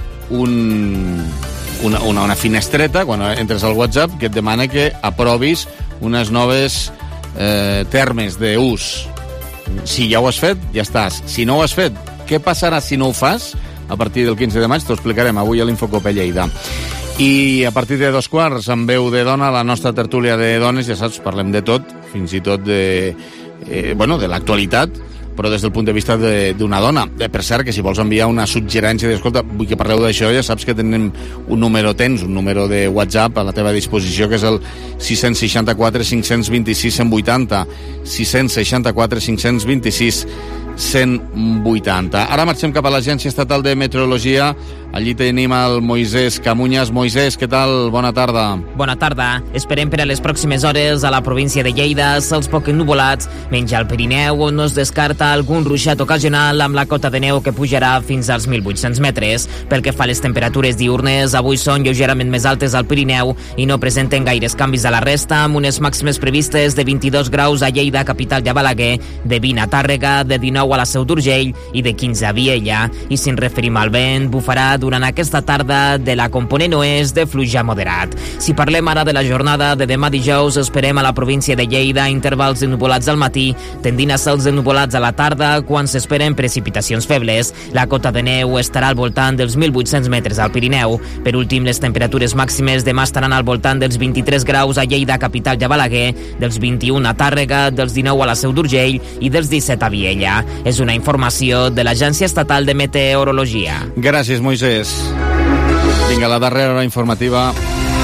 un, una, una, una finestreta quan entres al WhatsApp que et demana que aprovis unes noves eh, termes d'ús. Si ja ho has fet, ja estàs. Si no ho has fet, què passarà si no ho fas? A partir del quinze de maig t'ho explicarem avui a l'Infocope Lleida. I a partir de dos quarts, amb veu de dona, la nostra tertúlia de dones, ja saps, parlem de tot, fins i tot de, eh, bueno, de l'actualitat, però des del punt de vista d'una dona. Eh, per cert, que si vols enviar una suggerència d'escolta, vull que parleu d'això, ja saps que tenim un número, tens un número de WhatsApp a la teva disposició, que és el sis sis quatre, cinc dos sis, cent vuitanta, sis sis quatre, cinc dos sis, cent vuitanta. Ara marxem cap a l'Agència Estatal de Meteorologia. Allí tenim el Moisés Camuñas. Moisés, què tal? Bona tarda. Bona tarda. Esperem per a les pròximes hores a la província de Lleida cels poc ennuvolats, menys al Pirineu, on no es descarta algun ruixat ocasional amb la cota de neu que pujarà fins als mil vuit-cents metres. Pel que fa a les temperatures diurnes, avui són lleugerament més altes al Pirineu i no presenten gaires canvis a la resta, amb unes màximes previstes de vint-i-dos graus a Lleida, capital de Balaguer, de vint a Tàrrega, de dinou a la Seu d'Urgell i de quinze a Viella. I si ens referim al vent, bufarà durant aquesta tarda de la component oest de fluix moderat. Si parlem ara de la jornada de demà dijous, esperem a la província de Lleida intervals ennuvolats al matí, tendint a cels ennuvolats a la tarda, quan s'esperen precipitacions febles. La cota de neu estarà al voltant dels mil vuit-cents metres al Pirineu. Per últim, les temperatures màximes demà estaran al voltant dels vint-i-tres graus a Lleida, capital de Balaguer, dels vint-i-un a Tàrrega, dels dinou a la Seu d'Urgell i dels disset a Viella. És una informació de l'Agència Estatal de Meteorologia. Gràcies, Moisés. Vinga, la darrera hora informativa.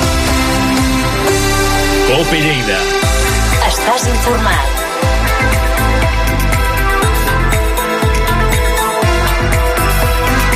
Cope Lleida. Estàs informat.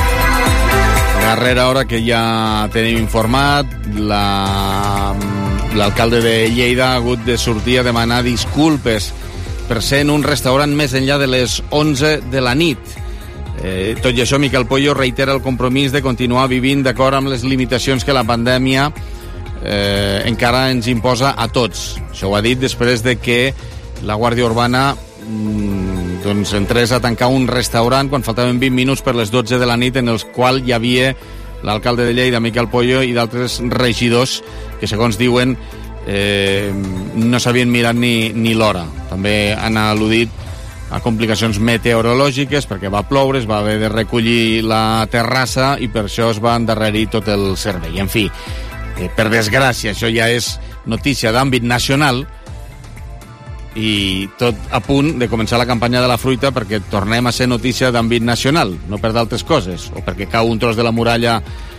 Darrera hora que ja tenim informat, la l'alcalde de Lleida ha hagut de sortir a demanar disculpes per ser en un restaurant més enllà de les onze de la nit. Eh, tot i això, Miquel Pollo reitera el compromís de continuar vivint d'acord amb les limitacions que la pandèmia eh, encara ens imposa a tots. Això ho ha dit després de que la Guàrdia Urbana mm, doncs entrés a tancar un restaurant quan faltaven vint minuts per les dotze de la nit, en els quals hi havia l'alcalde de Lleida, Miquel Pollo, i d'altres regidors que, segons diuen, eh, no s'havien mirat ni, ni l'hora. També han al·ludit a complicacions meteorològiques perquè va ploure, es va haver de recollir la terrassa i per això es va endarrerir tot el servei. En fi, eh, per desgràcia, això ja és notícia d'àmbit nacional i tot a punt de començar la campanya de la fruita perquè tornem a ser notícia d'àmbit nacional, no per d'altres coses, o perquè cau un tros de la muralla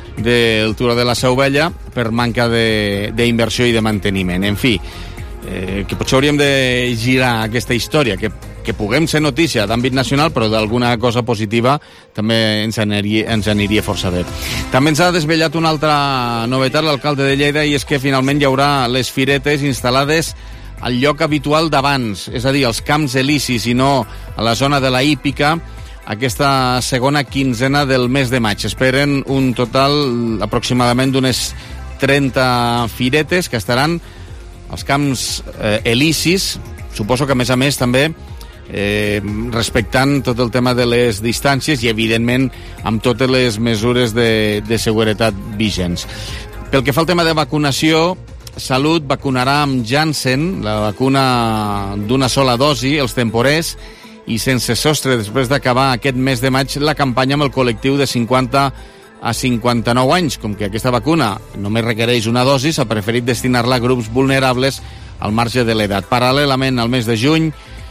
del Turó de la Seu Vella per manca d'inversió i de manteniment. En fi, eh, que potser hauríem de girar aquesta història, que, que puguem ser notícia d'àmbit nacional, però d'alguna cosa positiva també ens aniria, ens aniria força bé. També ens ha desvetllat una altra novetat l'alcalde de Lleida, i és que finalment hi haurà les firetes instal·lades al lloc habitual d'abans, és a dir, als Camps Elisis i no a la zona de la Hípica, aquesta segona quinzena del mes de maig. Esperen un total aproximadament d'unes trenta firetes que estaran als Camps eh, Elisis, suposo que a més a més també eh, respectant tot el tema de les distàncies i evidentment amb totes les mesures de, de seguretat vigents. Pel que fa al tema de vacunació, Salut vacunarà amb Janssen, la vacuna d'una sola dosi, els temporers, i sense sostre després d'acabar aquest mes de maig la campanya amb el col·lectiu de cinquanta a cinquanta-nou anys. Com que aquesta vacuna només requereix una dosi, s'ha preferit destinar-la a grups vulnerables al marge de l'edat. Paral·lelament, al mes de juny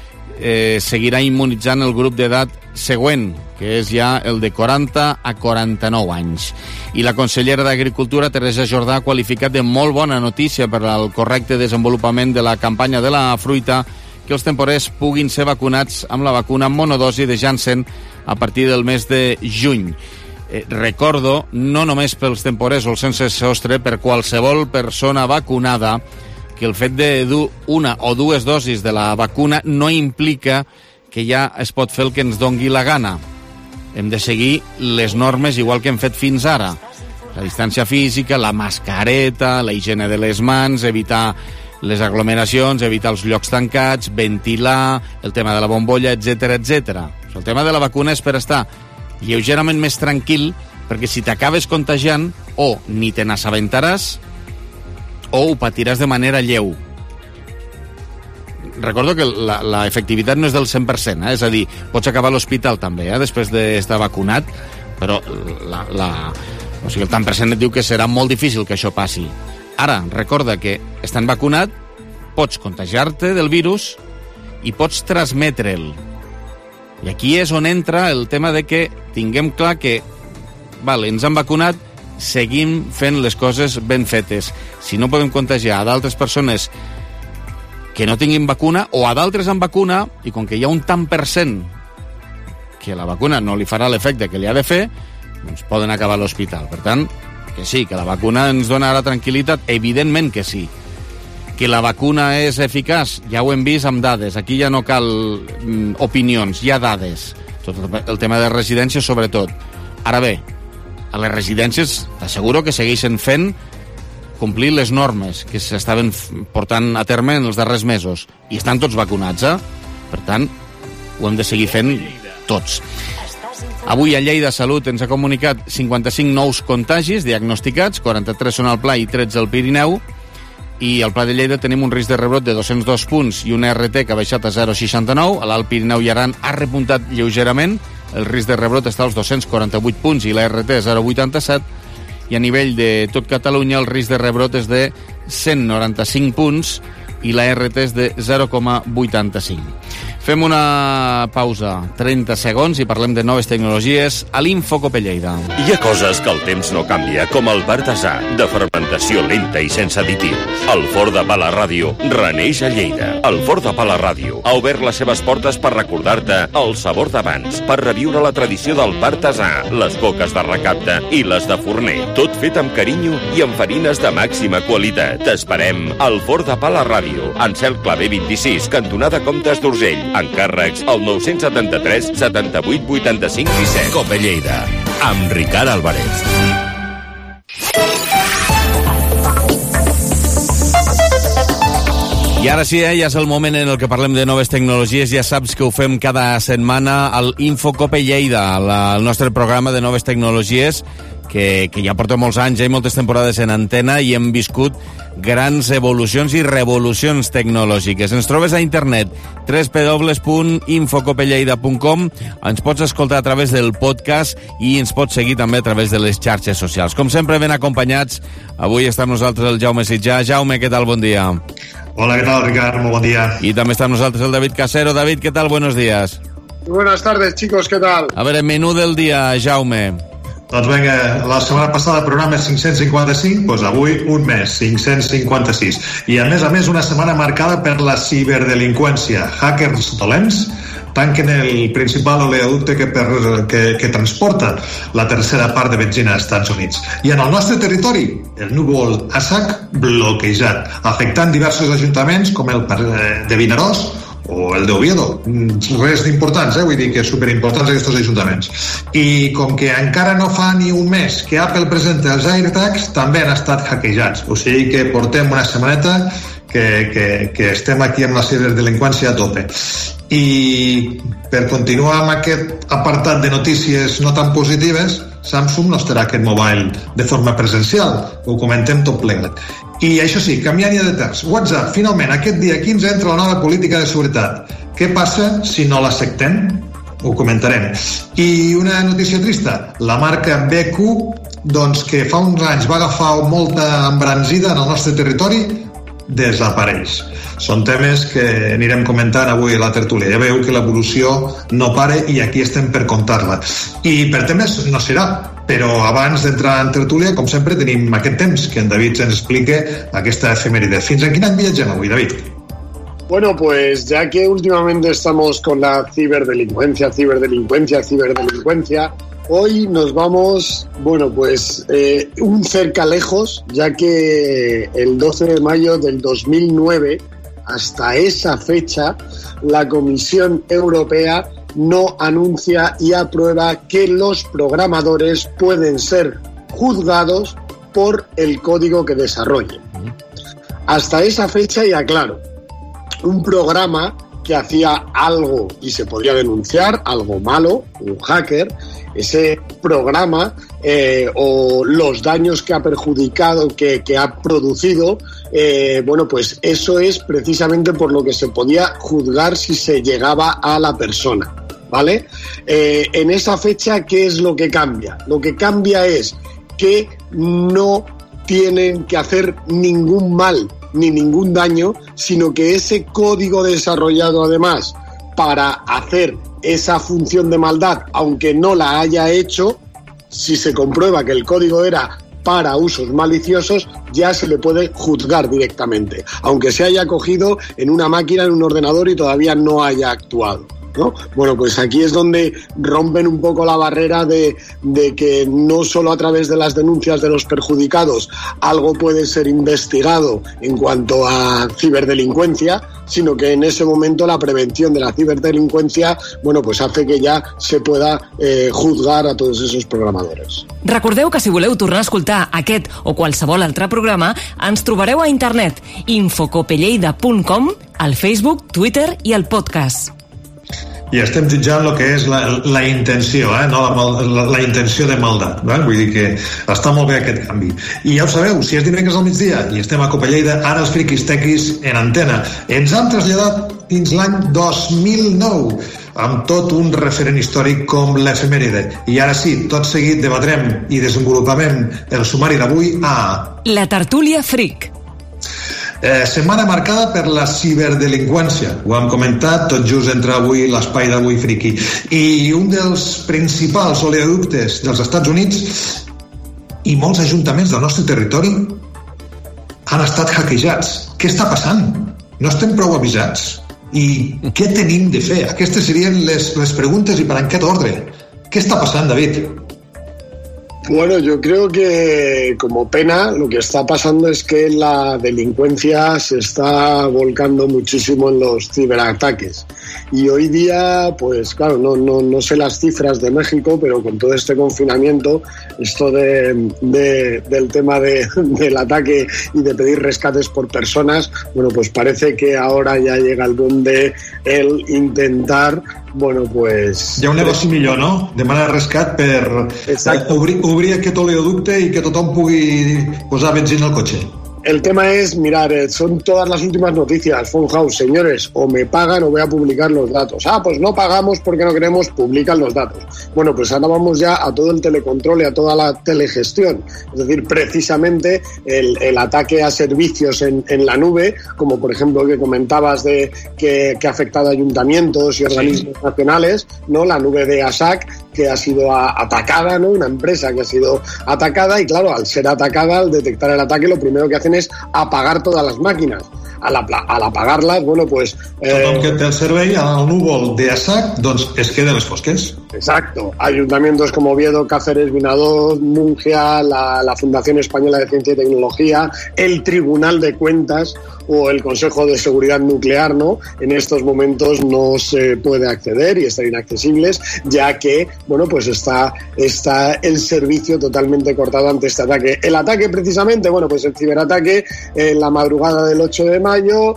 eh, seguirà immunitzant el grup d'edat següent, que és ja el de quaranta a quaranta-nou anys. I la consellera d'Agricultura, Teresa Jordà, ha qualificat de molt bona notícia per al correcte desenvolupament de la campanya de la fruita que els temporers puguin ser vacunats amb la vacuna monodosi de Janssen a partir del mes de juny. Eh, recordo, no només pels temporers o els sense sostre, per qualsevol persona vacunada, que el fet de dur una o dues dosis de la vacuna no implica que ja es pot fer el que ens dongui la gana. Hem de seguir les normes igual que hem fet fins ara. La distància física, la mascareta, la higiene de les mans, evitar les aglomeracions, evitar els llocs tancats, ventilar, el tema de la bombolla, etcètera, etcètera. El tema de la vacuna és per estar lleugerament més tranquil, perquè si t'acabes contagiant, o ni te n'assabentaràs, o ho patiràs de manera lleu. Recordo que la, la efectivitat no és del cent per cent, eh? És a dir, pots acabar a l'hospital també, eh? Després d'estar vacunat, però la, la, o sigui, el tant per cent et diu que serà molt difícil que això passi. Ara, recorda que estant vacunat pots contagiar-te del virus i pots transmetre'l. I aquí és on entra el tema de que tinguem clar que vale, ens han vacunat, seguim fent les coses ben fetes. Si no podem contagiar a d'altres persones que no tinguin vacuna, o a d'altres amb vacuna, i com que hi ha un tant per cent que la vacuna no li farà l'efecte que li ha de fer, doncs poden acabar a l'hospital. Per tant, que sí, que la vacuna ens dona ara tranquil·litat, evidentment que sí. Que la vacuna és eficaç, ja ho hem vist amb dades, aquí ja no cal mm, opinions, hi ha dades. Tot el tema de residències, sobretot. Ara bé, a les residències t'asseguro que segueixen fent complir les normes que s'estaven portant a terme en els darrers mesos. I estan tots vacunats, eh? Per tant, ho hem de seguir fent tots. Avui a Lleida Salut ens ha comunicat cinquanta-cinc nous contagis diagnosticats, quaranta-tres són al Pla i tretze al Pirineu, i al Pla de Lleida tenim un risc de rebrot de dos-cents dos punts i un R T que ha baixat a zero coma seixanta-nou. A l'Alt Pirineu i Aran ha repuntat lleugerament, el risc de rebrot està als dos-cents quaranta-vuit punts i la R T zero coma vuitanta-set, i a nivell de tot Catalunya el risc de rebrot és de cent noranta-cinc punts i la R T és de zero coma vuitanta-cinc. Fem una pausa, trenta segons, i parlem de noves tecnologies a l'Infocope Lleida. Hi ha coses que el temps no canvia, com el Bartasà, de fermentació lenta i sense additius. El Forn de Pa La Ràdio reneix a Lleida. El Forn de Pa La Ràdio ha obert les seves portes per recordar-te el sabor d'abans, per reviure la tradició del Bartasà, les coques de recapte i les de forner. Tot fet amb carinyo i amb farines de màxima qualitat. T'esperem al Forn de Pa La Ràdio, en Cel Clavé vint-i-sis, cantonada Comtes d'Urgell. Encàrrecs al nou setanta-tres setanta-vuit vuitanta-cinc disset. Cope Lleida, amb Ricard Álvarez. I ara sí, eh, ja és el moment en el que parlem de noves tecnologies. Ja saps que ho fem cada setmana al Infocope Lleida, la, el nostre programa de noves tecnologies, que, que ja porta molts anys, eh, i moltes temporades en antena, i hem viscut grans evolucions i revolucions tecnològiques. Ens trobes a internet, w w w punt infocopelleida punt com, ens pots escoltar a través del podcast i ens pots seguir també a través de les xarxes socials. Com sempre, ben acompanyats. Avui està amb nosaltres el Jaume Sitjà. Jaume, què tal? Bon dia. Hola, ¿qué tal, Ricardo? Muy buen día. Y también está con nosotros el David Casero. David, ¿qué tal? Buenos días. Buenas tardes, chicos, ¿qué tal? A ver, el menú del dia, Jaume. Doncs vinga, la setmana passada el programa cinc-cents cinquanta-cinc, doncs avui un mes, cinc-cents cinquanta-sis. I a més a més una setmana marcada per la ciberdelinqüència. Hackers dolents tanquen el principal oleoducte que, per, que, que transporta la tercera part de benzina als Estats Units. I en el nostre territori, el núvol Asac bloquejat, afectant diversos ajuntaments com el de Vinaròs o el d'Oviedo. Res d'importants, eh? Vull dir que superimportants aquests ajuntaments. I com que encara no fa ni un mes que Apple presenta els AirTags, també han estat hackejats. O sigui que portem una setmaneta que, que, que estem aquí amb la ciberdelinqüència a tope. I per continuar amb aquest apartat de notícies no tan positives, Samsung no estarà aquest mobile de forma presencial, ho comentem tot plegat. I això sí, canviant ja de terç, WhatsApp, finalment, aquest dia quinze entra la nova política de seguretat. Què passa si no l'acceptem? Ho comentarem. I una notícia trista, la marca B Q, doncs que fa uns anys va agafar molta embranzida en el nostre territori, desapareix. Són temes que anirem comentant avui a la tertúlia. Ja veieu que l'evolució no para i aquí estem per contar-la. I per temes no serà, però abans d'entrar en tertúlia, com sempre, tenim aquest temps que en David ens explique aquesta efemèride. Fins en quin any viatgem avui, David? Bueno, pues ya que últimamente estamos con la ciberdelincuencia, ciberdelincuencia, ciberdelincuencia, hoy nos vamos, bueno, pues eh, un cerca lejos, ya que el doce de mayo del dos mil nueve, hasta esa fecha, la Comisión Europea no anuncia y aprueba que los programadores pueden ser juzgados por el código que desarrollen. Hasta esa fecha, y aclaro, un programa que hacía algo y se podría denunciar, algo malo, un hacker, ese programa eh, o los daños que ha perjudicado, que, que ha producido, eh, bueno, pues eso es precisamente por lo que se podía juzgar si se llegaba a la persona, ¿vale? Eh, en esa fecha, ¿qué es lo que cambia? Lo que cambia es que no tienen que hacer ningún mal ni ningún daño, sino que ese código desarrollado además para hacer esa función de maldad, aunque no la haya hecho, si se comprueba que el código era para usos maliciosos, ya se le puede juzgar directamente, aunque se haya cogido en una máquina, en un ordenador y todavía no haya actuado, ¿no? Bueno, pues aquí es donde rompen un poco la barrera de, de que no solo a través de las denuncias de los perjudicados algo puede ser investigado en cuanto a ciberdelincuencia, sino que en ese momento la prevención de la ciberdelincuencia, bueno, pues hace que ya se pueda eh, juzgar a todos esos programadores. Recordeu que si voleu tornar a escoltar aquest o qualsevol altre programa, ens trobareu a internet infocopelleida punt com, al Facebook, Twitter i al podcast. I estem jutjant el que és la, la intenció, eh? no la, la, la intenció de maldat. Eh? Vull dir que està molt bé aquest canvi. I ja ho sabeu, si és dimecres al migdia i estem a Copa Lleida, ara els friquis tequis en antena. Ens han traslladat fins l'any dos mil nou, amb tot un referent històric com l'efemèride. I ara sí, tot seguit debatrem i desenvolupament el sumari d'avui a... La tertúlia fric. Eh, setmana marcada per la ciberdelinqüència. Ho hem comentat tot just entre avui l'espai d'Avui Friki. I un dels principals oleoductes dels Estats Units i molts ajuntaments del nostre territori han estat hackejats. Què està passant? No estem prou avisats? I què tenim de fer? Aquestes serien les, les preguntes i per en aquest ordre. ¿Qué está pasando, David? Bueno, yo creo que como pena lo que está pasando es que la delincuencia se está volcando muchísimo en los ciberataques. Y hoy día, pues claro, no, no, no sé las cifras de México, pero con todo este confinamiento, esto de, de, del tema de, del ataque y de pedir rescates por personas, bueno, pues parece que ahora ya llega el boom de el intentar, bueno, pues... Hi ha un negoci millor, no? Demanar rescat per obrir, obrir aquest oleoducte i que tothom pugui posar benzina al cotxe. El tema es, mirar, son todas las últimas noticias. Funhouse, señores, o me pagan o voy a publicar los datos. Ah, pues no pagamos porque no queremos, publican los datos. Bueno, pues ahora vamos ya a todo el telecontrol y a toda la telegestión. Es decir, precisamente el, el ataque a servicios en, en la nube, como por ejemplo que comentabas de que, que ha afectado a ayuntamientos y organismos sí. nacionales, ¿no? La nube de ASAC, que ha sido a, atacada, ¿no? Una empresa que ha sido atacada y claro, al ser atacada, al detectar el ataque, lo primero que hacen es apagar todas las máquinas. Al, al apagarlas, bueno, pues... Eh... Tothom que té el servei al núvol de ASAC, doncs es queda a les fosques. Exacto. Ayuntamientos como Oviedo, Cáceres, Vinador, Mungia, la, la Fundación Española de Ciencia y Tecnología, el Tribunal de Cuentas o el Consejo de Seguridad Nuclear, ¿no? En estos momentos no se puede acceder y están inaccesibles, ya que, bueno, pues está, está el servicio totalmente cortado ante este ataque. El ataque, precisamente, bueno, pues el ciberataque en la madrugada del ocho de mayo,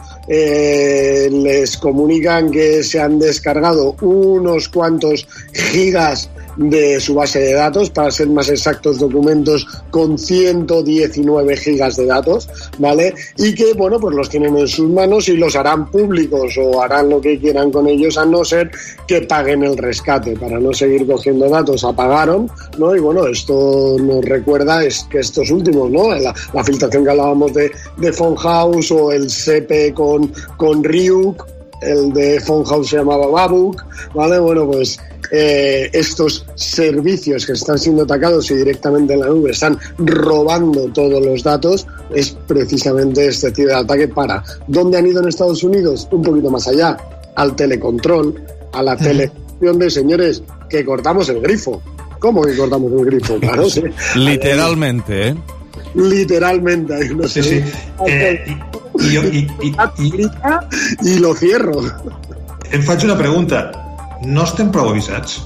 eh, les comunican que se han descargado unos cuantos gigas de su base de datos, para ser más exactos, documentos con ciento diecinueve gigas de datos, ¿vale? Y que, bueno, pues los tienen en sus manos y los harán públicos o harán lo que quieran con ellos, a no ser que paguen el rescate. Para no seguir cogiendo datos, apagaron, ¿no? Y bueno, esto nos recuerda es que estos últimos, ¿no? La, la filtración que hablábamos de, de Funhouse o el S E P E con, con Ryuk, el de Funhouse se llamaba Babuk, ¿vale? Bueno, pues eh, estos servicios que están siendo atacados y directamente en la nube están robando todos los datos, es precisamente este ciberataque. Para ¿dónde han ido en Estados Unidos? Un poquito más allá, al telecontrol, a la telegestión de señores, que cortamos el grifo. ¿Cómo que cortamos el grifo? Claro, sí. Literalmente, ¿eh? Literalmente, no sé. Sí, sí. Eh, i, i, i, i, i lo cierro. Em faig una pregunta. ¿No estem prou avisats?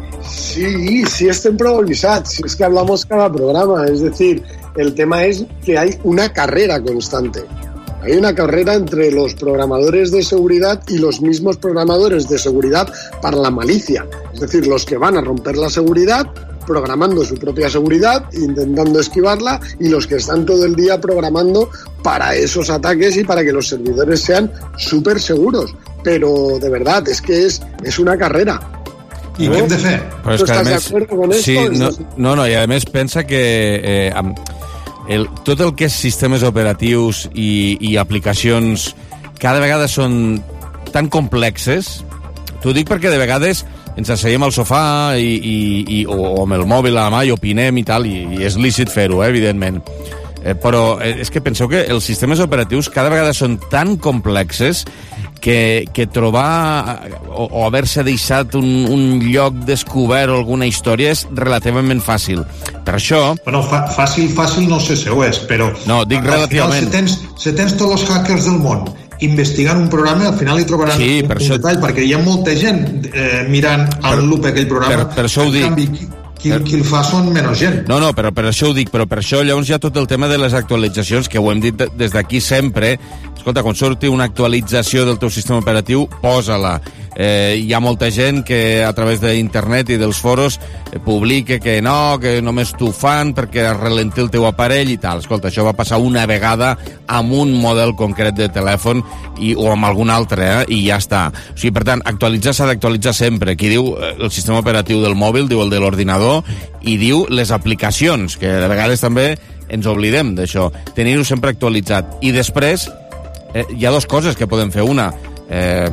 Sí, sí estén prou avisats. Es que hablamos cada programa. Es decir, el tema es que hay una carrera constante. Hay una carrera entre los programadores de seguridad y los mismos programadores de seguridad para la malicia. Es decir, los que van a romper la seguridad programando su propia seguridad, intentando esquivarla, y los que están todo el día programando para esos ataques y para que los servidores sean súper seguros. Pero de verdad, es que es, es una carrera. I què hem de fer? Però és que, a més, sí, no, no, no, i a més pensa que eh, el, tot el que és sistemes operatius i, i aplicacions cada vegada són tan complexes. T'ho dic perquè de vegades ens asseiem al sofà i, i, i, o, o amb el mòbil a la mà i opinem i tal, i, i és lícit fer-ho, eh, evidentment. Eh, però és que penseu que els sistemes operatius cada vegada són tan complexes que, que trobar o, o haver-se deixat un, un lloc descobert o alguna història és relativament fàcil. Per això... Bueno, fa, fàcil, fàcil no sé si ho és, però... No, dic relativament. Si tens, si tens tots els hackers del món investigant un programa, al final hi trobaran sí, un, un això... detall, perquè hi ha molta gent eh, mirant al loop aquell programa. Per, per això ho dic. Canvi, qui, qui el fa són menys gent. No, no, però per això ho dic, però per això llavors hi ha tot el tema de les actualitzacions, que ho hem dit des d'aquí sempre. Escolta, quan surti una actualització del teu sistema operatiu, posa-la. Eh, hi ha molta gent que a través d'internet i dels foros eh, publica que no, que només t'ho fan perquè ralenti el teu aparell i tal. Escolta, això va passar una vegada amb un model concret de telèfon i, o amb algun altre, eh, i ja està. O sigui, per tant, actualitzar s'ha d'actualitzar sempre. Qui diu eh, el sistema operatiu del mòbil, diu el de l'ordinador, i diu les aplicacions, que de vegades també ens oblidem d'això. Tenir-ho sempre actualitzat. I després, eh, hi ha dues coses que podem fer. Una, eh,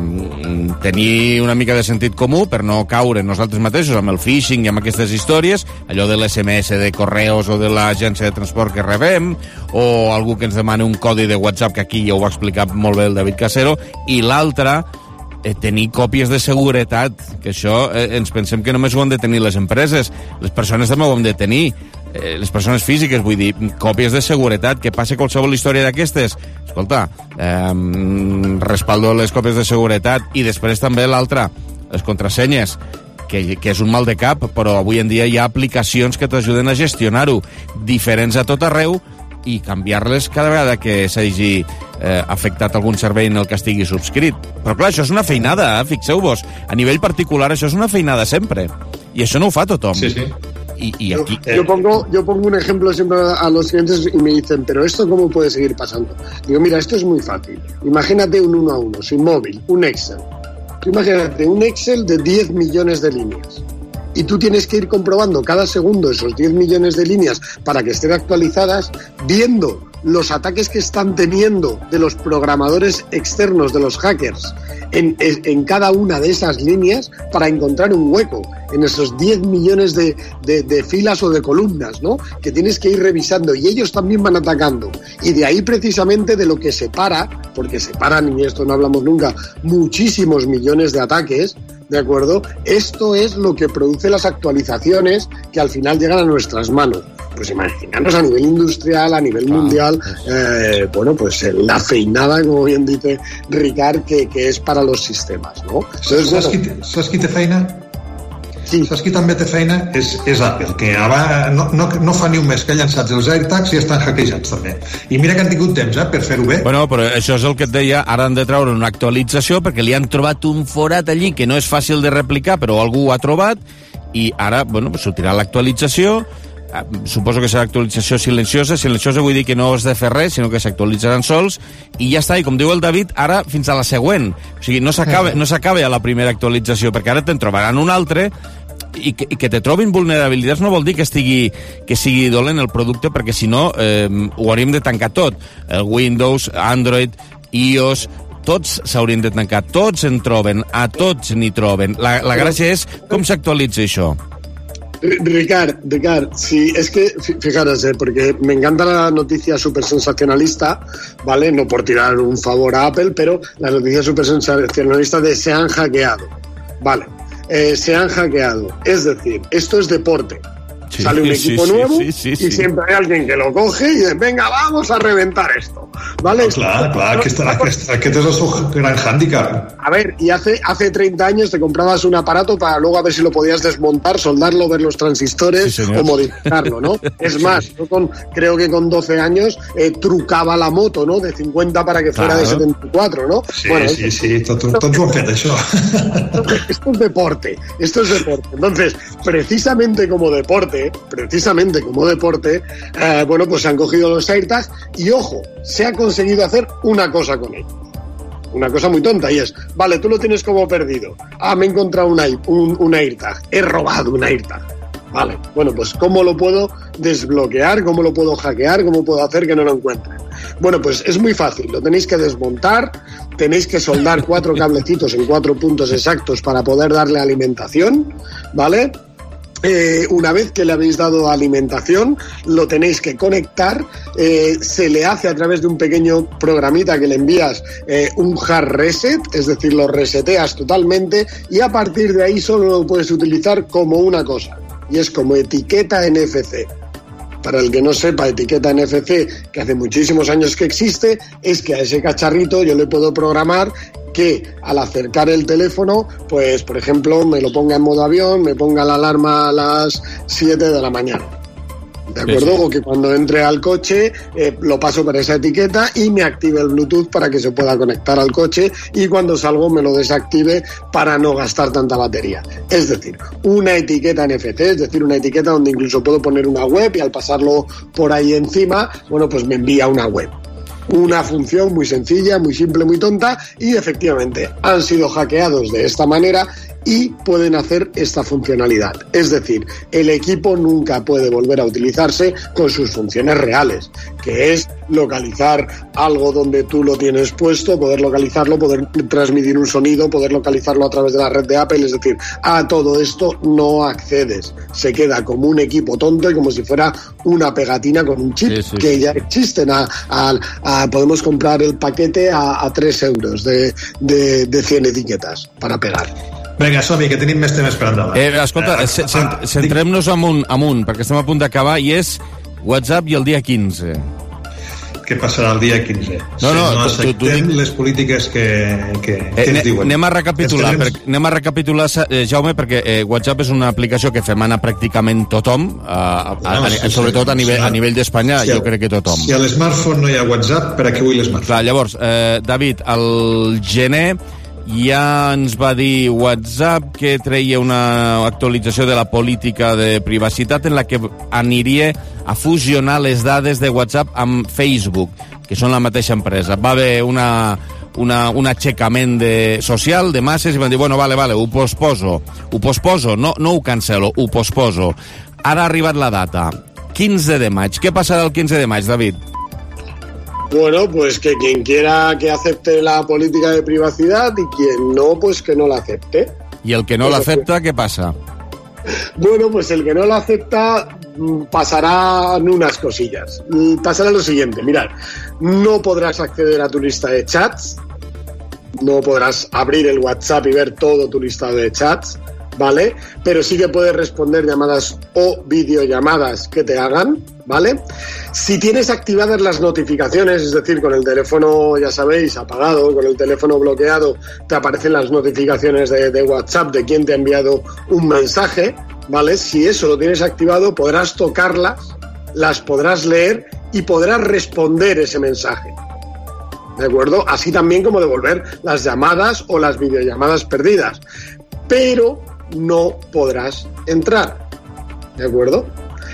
tenir una mica de sentit comú per no caure nosaltres mateixos amb el phishing i amb aquestes històries, allò de l'S M S de correus o de l'agència de transport que rebem, o algú que ens demani un codi de WhatsApp, que aquí ja ho va explicar molt bé el David Casero, i l'altra, eh, tenir còpies de seguretat, que això eh, ens pensem que només ho han de tenir les empreses, les persones també ho hem de tenir, eh, les persones físiques, vull dir, còpies de seguretat, que passe qualsevol història d'aquestes, escolta, eh, respaldo les còpies de seguretat, i després també l'altra, les contrasenyes, que, que és un mal de cap, però avui en dia hi ha aplicacions que t'ajuden a gestionar-ho, diferents a tot arreu, i canviar-les cada vegada que s'hagi eh, afectat algun servei en el que estigui subscrit. Però clar, això és una feinada, eh? Fixeu-vos. A nivell particular això és una feinada sempre. I això no ho fa tothom. Sí, sí. Y, y aquí... yo, yo, pongo, yo pongo un ejemplo siempre a los clientes y me dicen, pero ¿esto cómo puede seguir pasando? Digo, mira, esto es muy fácil. Imagínate un uno a uno, sin móvil, un Excel. Tú imagínate un Excel de diez millones de líneas. Y tú tienes que ir comprobando cada segundo esos diez millones de líneas para que estén actualizadas, viendo los ataques que están teniendo de los programadores externos, de los hackers, en, en cada una de esas líneas para encontrar un hueco en esos diez millones de, de, de filas o de columnas, ¿no? Que tienes que ir revisando, y ellos también van atacando. Y de ahí precisamente de lo que separa, porque separan, y esto no hablamos nunca, muchísimos millones de ataques, ¿de acuerdo? Esto es lo que produce las actualizaciones que al final llegan a nuestras manos. Pues imaginaros a nivel industrial, a nivel ah, mundial, eh, bueno, pues la feinada, como bien dice Ricard, que, que es para los sistemas, ¿no? Entonces, saps, qui té, saps qui té feina? Sí. Saps qui també té feina? És, és Apple, que ara no, no, no fa ni un mes que ha llançat els AirTags i estan hackejats també. I mira que han tingut temps eh, per fer-ho bé. Bueno, però això és el que et deia, ara han de treure una actualització perquè li han trobat un forat allí que no és fàcil de replicar, però algú ho ha trobat, i ara, bueno, pues sortirà l'actualització. Suposo que serà actualització silenciosa. Silenciosa vull dir que no has de fer res, sinó que s'actualitzaran sols, i ja està. I com diu el David, ara fins a la següent. O sigui, no s'acaba no s'acaba a la primera actualització, perquè ara te'n trobaran un altre, i que, i que te trobin vulnerabilitats no vol dir que estigui que sigui dolent el producte, perquè si no eh, ho hauríem de tancar tot. El Windows, Android, iOS, tots s'haurien de tancar, tots en troben, a tots n'hi troben. La, la gràcia és com s'actualitza això. Ricard, Ricard, sí, es que, fijaros, eh, porque me encanta la noticia súper sensacionalista, ¿vale? No por tirar un favor a Apple, pero la noticia súper sensacionalista de se han hackeado, ¿vale? Eh, se han hackeado, es decir, esto es deporte. Sí, sale un equipo sí, nuevo sí, sí, sí, y sí. siempre hay alguien que lo coge y dice, venga, vamos a reventar esto, ¿vale? Claro, claro, que este, este es su gran hándicap. A ver, y hace, hace treinta años te comprabas un aparato para luego a ver si lo podías desmontar, soldarlo, ver los transistores sí, o modificarlo, ¿no? Es más, yo con, creo que con doce años eh, trucaba la moto, ¿no? De cincuenta para que fuera claro. de setenta y cuatro, ¿no? Sí, bueno, sí, esto, sí, tot, tot, tot ho han fet, això. Esto es deporte, esto es deporte. Entonces, precisamente como deporte, precisamente como deporte, eh, bueno, pues se han cogido los AirTags y, ojo, se ha conseguido hacer una cosa con ellos. Una cosa muy tonta, y es, vale, tú lo tienes como perdido. Ah, me he encontrado un, un, un AirTag. He robado un AirTag. Vale, bueno, pues ¿cómo lo puedo desbloquear? ¿Cómo lo puedo hackear? ¿Cómo puedo hacer que no lo encuentren? Bueno, pues es muy fácil. Lo tenéis que desmontar, tenéis que soldar cuatro cablecitos en cuatro puntos exactos para poder darle alimentación, ¿vale? Eh, una vez que le habéis dado alimentación, lo tenéis que conectar, eh, se le hace a través de un pequeño programita que le envías eh, un hard reset, es decir, lo reseteas totalmente, y a partir de ahí solo lo puedes utilizar como una cosa, y es como etiqueta N F C. Para el que no sepa, etiqueta N F C, que hace muchísimos años que existe, es que a ese cacharrito yo le puedo programar que al acercar el teléfono, pues por ejemplo, me lo ponga en modo avión, me ponga la alarma a las siete de la mañana. ¿De acuerdo? Sí, sí. O que cuando entre al coche eh, lo paso por esa etiqueta y me active el Bluetooth para que se pueda conectar al coche, y cuando salgo me lo desactive para no gastar tanta batería. Es decir, una etiqueta N F C, es decir, una etiqueta donde incluso puedo poner una web y al pasarlo por ahí encima, bueno, pues me envía una web. Una función muy sencilla, muy simple, muy tonta, y efectivamente han sido hackeados de esta manera y pueden hacer esta funcionalidad. Es decir, el equipo nunca puede volver a utilizarse con sus funciones reales, que es localizar algo donde tú lo tienes puesto, poder localizarlo, poder transmitir un sonido, poder localizarlo a través de la red de Apple. Es decir, a todo esto no accedes. Se queda como un equipo tonto y como si fuera una pegatina con un chip, sí, sí, que ya existen. A, a, a, podemos comprar el paquete a, a tres euros de, de, de cien etiquetes para pegar. Vinga, som-hi, que tenim més temes per endavant. Eh, escolta, eh, cent, centrem-nos amunt, amunt, perquè estem a punt d'acabar, i és WhatsApp i el dia quinze. Què passarà el dia quinze? No, no, si no tu, tu, tu acceptem dic... les polítiques que, que, eh, que ens diuen. Anem a recapitular, per, anem a recapitular eh, Jaume, perquè eh, WhatsApp és una aplicació que femana pràcticament tothom, eh, a, a, a, sí, sobretot a nivell, a nivell d'Espanya, sí, jo crec que tothom. Si a l'smartphone no hi ha WhatsApp, per a què vull l'smartphone? Clar, llavors, eh, David, al gener ja ens va dir WhatsApp que treia una actualització de la política de privacitat en la que aniria a fusionar les dades de WhatsApp amb Facebook, que són la mateixa empresa. Va haver una, una, un aixecament de, social de masses i van dir, bueno, vale, vale, ho posposo, ho posposo, no, no ho cancelo, ho posposo. Ara ha arribat la data, quinze de maig. Què passarà el quinze de maig, David? Bueno, pues que quien quiera que acepte la política de privacidad y quien no, pues que no la acepte. ¿Y el que no la acepta, qué pasa? Bueno, pues el que no la acepta pasarán unas cosillas. Pasará lo siguiente, mirad, no podrás acceder a tu lista de chats, no podrás abrir el WhatsApp y ver todo tu listado de chats, ¿vale? Pero sí que puedes responder llamadas o videollamadas que te hagan, ¿vale? Si tienes activadas las notificaciones, es decir, con el teléfono, ya sabéis, apagado, con el teléfono bloqueado, te aparecen las notificaciones de, de WhatsApp de quién te ha enviado un mensaje, ¿vale? Si eso lo tienes activado, podrás tocarlas, las podrás leer y podrás responder ese mensaje, ¿de acuerdo? Así también como devolver las llamadas o las videollamadas perdidas. Pero no podrás entrar, ¿de acuerdo?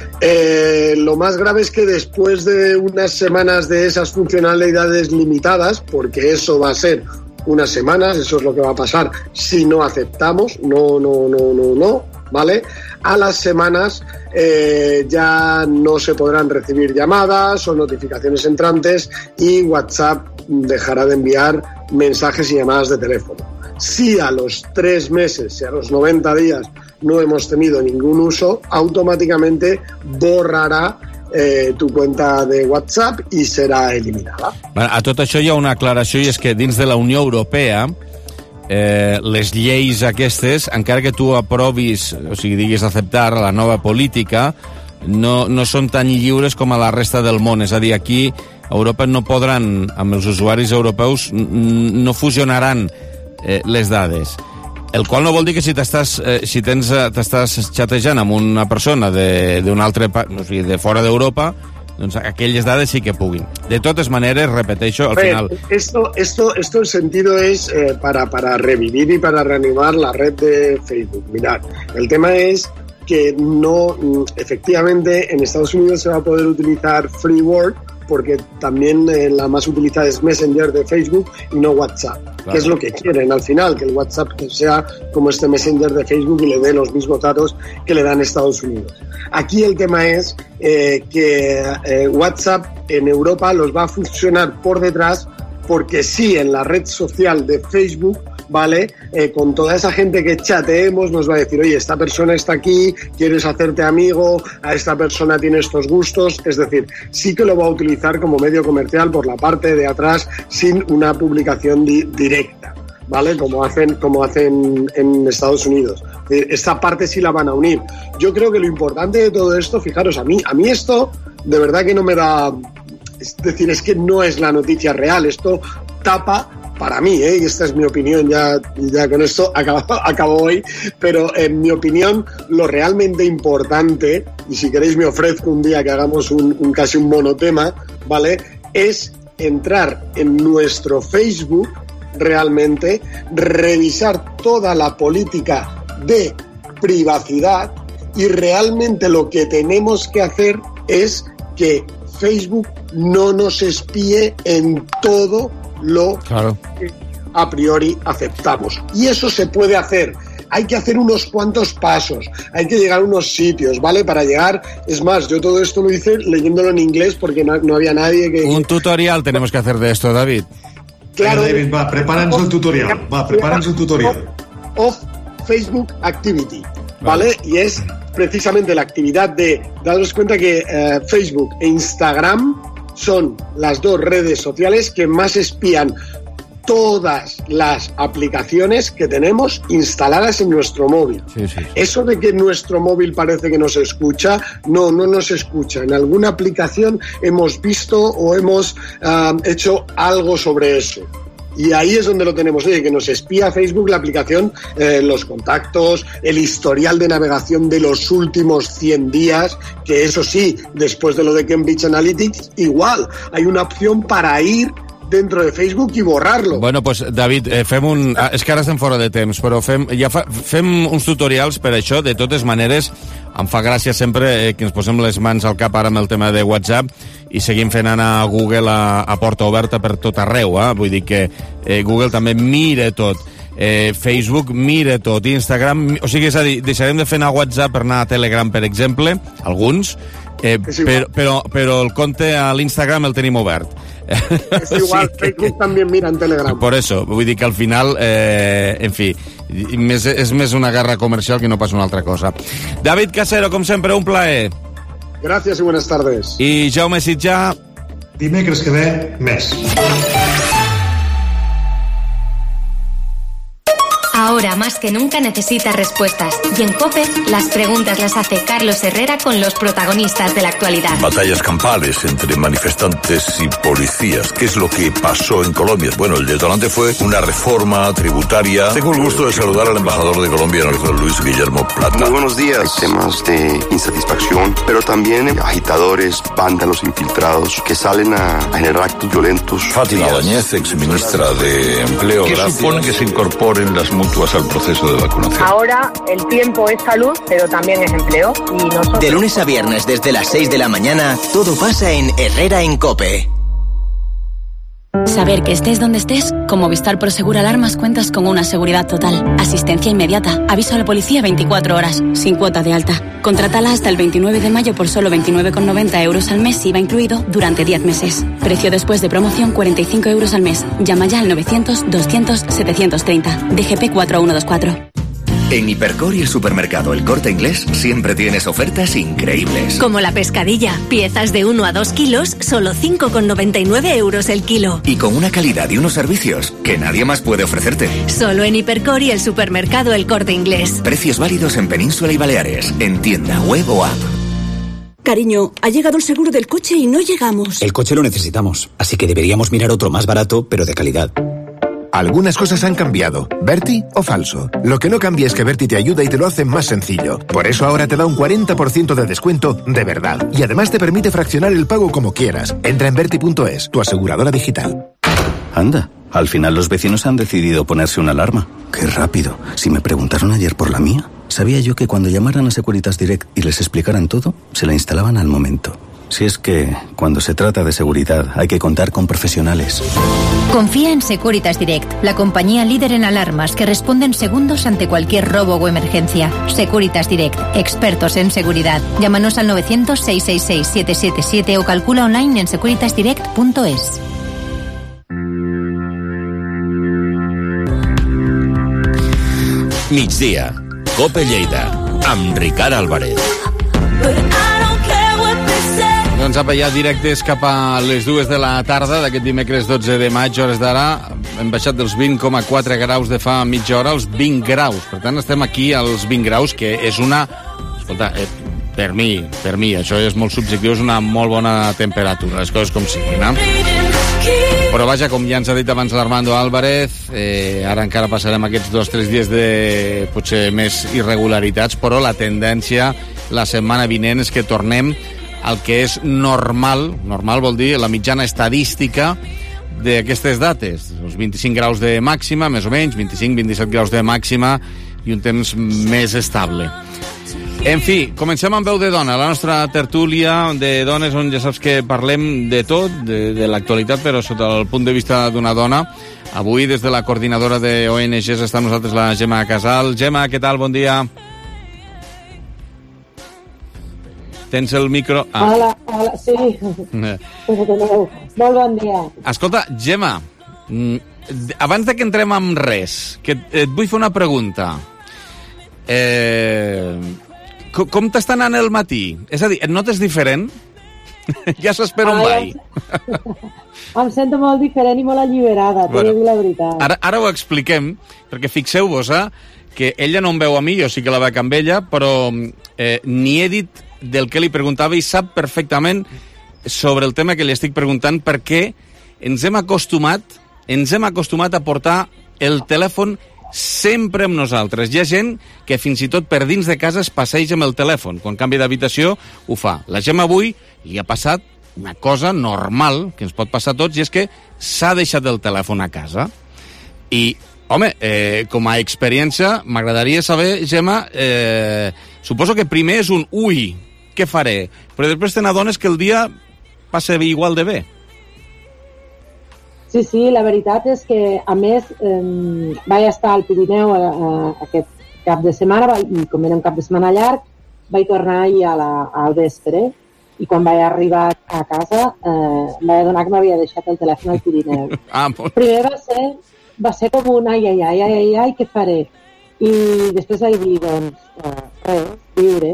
Eh, lo más grave es que después de unas semanas de esas funcionalidades limitadas, porque eso va a ser unas semanas, eso es lo que va a pasar si no aceptamos, no, no, no, no, no, ¿vale? A las semanas eh, ya no se podrán recibir llamadas o notificaciones entrantes y WhatsApp dejará de enviar mensajes y llamadas de teléfono. Si a los tres meses, si a los noventa días no hemos tenido ningún uso, automáticamente borrarà eh, tu cuenta de WhatsApp i serà eliminada. A tot això hi ha una aclaració, i és que dins de la Unió Europea eh, les lleis aquestes, encara que tu aprovis, o sigui, diguis acceptar la nova política, no, no són tan lliures com a la resta del món. És a dir, aquí a Europa no podran, amb els usuaris europeus, no fusionaran Eh, les dades, el qual no vol dir que si t'estàs eh, si tens, t'estàs xatejant amb una persona d'un altre, o sigui, de fora d'Europa, doncs aquelles dades sí que puguin. De totes maneres, repeteixo, al ver, final... Esto, esto, esto el sentido es eh, para, para revivir y para reanimar la red de Facebook. Mirad, el tema es que no, efectivamente, en Estados Unidos se va a poder utilizar Free Word, porque también eh, la más utilizada es Messenger de Facebook y no WhatsApp, claro, que es lo que quieren al final, que el WhatsApp sea como este Messenger de Facebook y le dé los mismos datos que le dan Estados Unidos. Aquí el tema es eh, que eh, WhatsApp en Europa los va a fusionar por detrás, porque sí, en la red social de Facebook, ¿vale? Eh, con toda esa gente que chateemos nos va a decir, oye, esta persona está aquí, quieres hacerte amigo, a esta persona tiene estos gustos, es decir, sí que lo va a utilizar como medio comercial por la parte de atrás sin una publicación di- directa, ¿vale? Como hacen, como hacen en Estados Unidos. Esta parte sí la van a unir. Yo creo que lo importante de todo esto, fijaros, a mí, a mí esto de verdad que no me da... Es decir, es que no es la noticia real, esto tapa... Para mí, ¿eh? Y esta es mi opinión, ya, ya con esto acabo, acabo hoy, pero en mi opinión lo realmente importante, y si queréis me ofrezco un día que hagamos un, un casi un monotema, ¿vale? Es entrar en nuestro Facebook realmente, revisar toda la política de privacidad y realmente lo que tenemos que hacer es que Facebook no nos espíe en todo lo claro. que a priori aceptamos. Y eso se puede hacer hay que hacer unos cuantos pasos, hay que llegar a unos sitios, ¿vale? Para llegar, es más, yo todo esto lo hice leyéndolo en inglés porque no, no había nadie que... Un tutorial tenemos que hacer de esto, David. Claro. Venga, David, va, prepáranos el tutorial, va, prepáranos el tutorial. Of Facebook Activity, ¿vale? Y es precisamente la actividad de, daros cuenta que eh, Facebook e Instagram son las dos redes sociales que más espían todas las aplicaciones que tenemos instaladas en nuestro móvil. Sí, sí, sí. Eso de que nuestro móvil parece que nos escucha, no, no nos escucha. En alguna aplicación hemos visto o hemos uh, hecho algo sobre eso. Y ahí es donde lo tenemos, oye, que nos espía Facebook, la aplicación, eh, los contactos, el historial de navegación de los últimos cien días, que eso sí, después de lo de Cambridge Analytics, igual, hay una opción para ir dentro de Facebook i borrar-lo. Bueno, pues, David, eh, fem un... Ah, és que ara estem fora de temps, però fem, ja fa, fem uns tutorials per això. De totes maneres, em fa gràcia sempre eh, que ens posem les mans al cap ara amb el tema de WhatsApp i seguim fent anar a Google a, a porta oberta per tot arreu, eh? Vull dir que eh, Google també mira tot. Eh, Facebook mira tot, Instagram... O sigui, és a dir, deixarem de fer anar a WhatsApp per anar a Telegram, per exemple, alguns, eh, però, però, però el compte a l'Instagram el tenim obert. Es igual, sí. Facebook també mira en Telegram. Por eso, vull dir que al final, eh, en fi, més, és més una guerra comercial que no pas una altra cosa. David Casero, com sempre, un plaer. Gracias y buenas tardes. I Jaume Sitjà. Dimecres que ve, més. Ahora más que nunca necesitas respuestas. Y en COPE, las preguntas las hace Carlos Herrera con los protagonistas de la actualidad. Batallas campales entre manifestantes y policías. ¿Qué es lo que pasó en Colombia? Bueno, el detonante fue una reforma tributaria. Tengo el gusto de saludar al embajador de Colombia, Luis Guillermo Plata. Muy buenos días. Hay temas de insatisfacción, pero también agitadores, vándalos infiltrados que salen a, a generar actos violentos. Fátima Báñez, exministra de Empleo. ¿Qué gracias. supone que se incorporen las mutuas al proceso de vacunación? Ahora el tiempo es salud, pero también es empleo. Y nosotros... De lunes a viernes desde las seis de la mañana, todo pasa en Herrera en COPE. Saber que estés donde estés, con Movistar Prosegur Alarmas cuentas con una seguridad total, asistencia inmediata, aviso a la policía veinticuatro horas, sin cuota de alta. Contrátala hasta el veintinueve de mayo por solo veintinueve con noventa euros al mes, I V A incluido, durante diez meses. Precio después de promoción cuarenta y cinco euros al mes. Llama ya al novecientos, doscientos, setecientos treinta. D G P cuatro uno dos cuatro. En Hipercor y el supermercado El Corte Inglés siempre tienes ofertas increíbles. Como la pescadilla, piezas de uno a dos kilos, solo cinco con noventa y nueve euros el kilo. Y con una calidad y unos servicios que nadie más puede ofrecerte. Solo en Hipercor y el supermercado El Corte Inglés. Precios válidos en Península y Baleares, en tienda, web o app. Cariño, ha llegado el seguro del coche y no llegamos. El coche lo necesitamos, así que deberíamos mirar otro más barato, pero de calidad. Algunas cosas han cambiado. ¿Berti o falso? Lo que no cambia es que Berti te ayuda y te lo hace más sencillo. Por eso ahora te da un cuarenta por ciento de descuento de verdad. Y además te permite fraccionar el pago como quieras. Entra en Berti punto es, tu aseguradora digital. Anda, al final los vecinos han decidido ponerse una alarma. Qué rápido. Si me preguntaron ayer por la mía, sabía yo que cuando llamaran a Securitas Direct y les explicaran todo, se la instalaban al momento. Si es que, cuando se trata de seguridad, hay que contar con profesionales. Confía en Securitas Direct, la compañía líder en alarmas que responde en segundos ante cualquier robo o emergencia. Securitas Direct, expertos en seguridad. Llámanos al novecientos, seiscientos sesenta y seis, setecientos setenta y siete o calcula online en securitas direct punto es. Migdia, COPE Lleida, amb Ricard Álvarez. Doncs apa, ja directes cap a les dues de la tarda d'aquest dimecres dotze de maig, hores d'ara. Hem baixat dels vint coma quatre graus de fa mitja hora als vint graus. Per tant, estem aquí als vint graus, que és una... Escolta, eh, per mi, per mi, això és molt subjectiu, és una molt bona temperatura, les coses com siguin, no? Però vaja, com ja ens ha dit abans l'Armando Álvarez, eh, ara encara passarem aquests dos o tres dies de potser més irregularitats, però la tendència la setmana vinent és que tornem el que és normal, normal vol dir la mitjana estadística d'aquestes dates, els vint-i-cinc graus de màxima, més o menys, vint-i-cinc, vint-i-set graus de màxima i un temps més estable. En fi, comencem amb Veu de Dona, la nostra tertúlia de dones on ja saps que parlem de tot, de, de l'actualitat, però sota el punt de vista d'una dona. Avui, des de la coordinadora de O N Ges, està amb nosaltres la Gemma Casal. Gemma, què tal? Bon dia. Tens el micro... Ah. Hola, hola, sí. Molt bon dia. Escolta, Gemma, abans de que entrem amb res, que et vull fer una pregunta. Eh... Com t'està anant el matí? És a dir, et notes diferent? Ja s'espera on vai. Em sento molt diferent i molt alliberada, t'he de dir la veritat. Ara, ara ho expliquem, perquè fixeu-vos, eh, que ella no em veu a mi, jo sí que la veig amb ella, però eh, ni he dit del que li preguntava i sap perfectament sobre el tema que li estic preguntant, perquè ens hem acostumat, ens hem acostumat a portar el telèfon sempre amb nosaltres. Hi ha gent que fins i tot per dins de casa es passeja amb el telèfon. Quan canvia d'habitació ho fa. La Gemma avui li ha passat una cosa normal que ens pot passar a tots, i és que s'ha deixat el telèfon a casa. I, home, eh, com a experiència m'agradaria saber, Gemma, eh, suposo que primer és un ui, què faré? Però després te n'adones que el dia passa igual de bé. Sí, sí, la veritat és que, a més, eh, vaig estar al Pirineu eh, aquest cap de setmana, i com era un cap de setmana llarg, vaig tornar ahir a la, al vespre, i quan vaig arribar a casa eh, vaig adonar que m'havia deixat el telèfon al Pirineu. Ah, molt... Primer va ser, va ser com un ai, ai, ai, ai, ai, ai, què faré? I després vaig dir, doncs, eh, res, viure,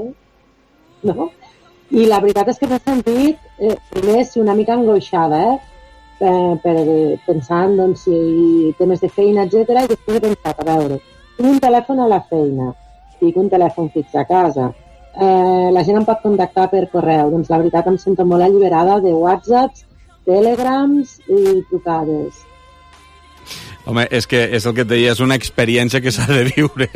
no? I la veritat és que m'he sentit, eh, primer, sí, una mica angoixada, eh? Eh, per, pensant doncs, si temes de feina, etcètera, i després he pensat, a veure, tinc un telèfon a la feina, tinc un telèfon fix a casa, eh, la gent em pot contactar per correu, doncs la veritat em sento molt alliberada de WhatsApps, Telegrams i trucades. Home, és que és el que et deia, és una experiència que s'ha de viure,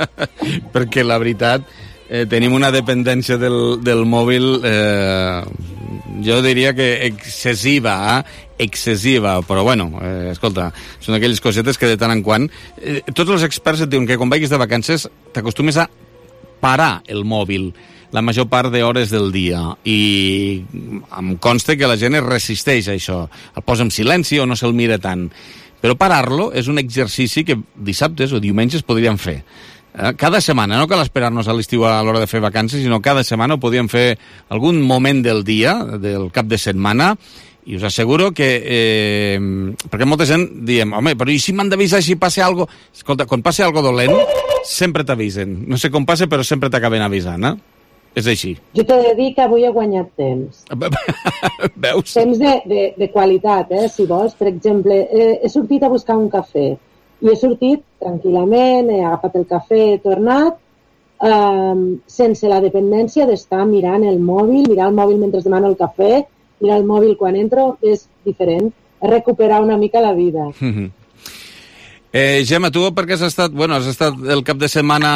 perquè la veritat eh, tenim una dependència del, del mòbil, eh, jo diria que excessiva, eh? excessiva, però bueno, eh, escolta, són aquelles cosetes que de tant en quant eh, tots els experts et diuen que quan vagis de vacances t'acostumes a parar el mòbil la major part d'hores del dia, i em consta que la gent es resisteix a això, el posa en silenci o no se'l mira tant, però parar-lo és un exercici que dissabtes o diumenges podríem fer. Cada setmana, no cal esperar-nos a l'estiu a l'hora de fer vacances, sinó cada setmana ho podíem fer algun moment del dia, del cap de setmana, i us asseguro que... Eh, perquè molta gent diem, home, però i si m'han d'avisar si passa alguna cosa? Escolta, quan passa alguna cosa dolent, sempre t'avisen. No sé com passa, però sempre t'acaben avisant, eh? És així. Jo t'he de dir que avui he guanyat temps. Veus? Temps de, de, de qualitat, eh, si vols. Per exemple, eh, he sortit a buscar un cafè, i he sortit tranquil·lament, he agafat el cafè, he tornat, eh, sense la dependència d'estar mirant el mòbil, mirar el mòbil mentre demano el cafè, mirar el mòbil quan entro, és diferent. És recuperar una mica la vida. Mm-hmm. Eh, Gemma, tu perquè has estat, bueno, has estat el cap de setmana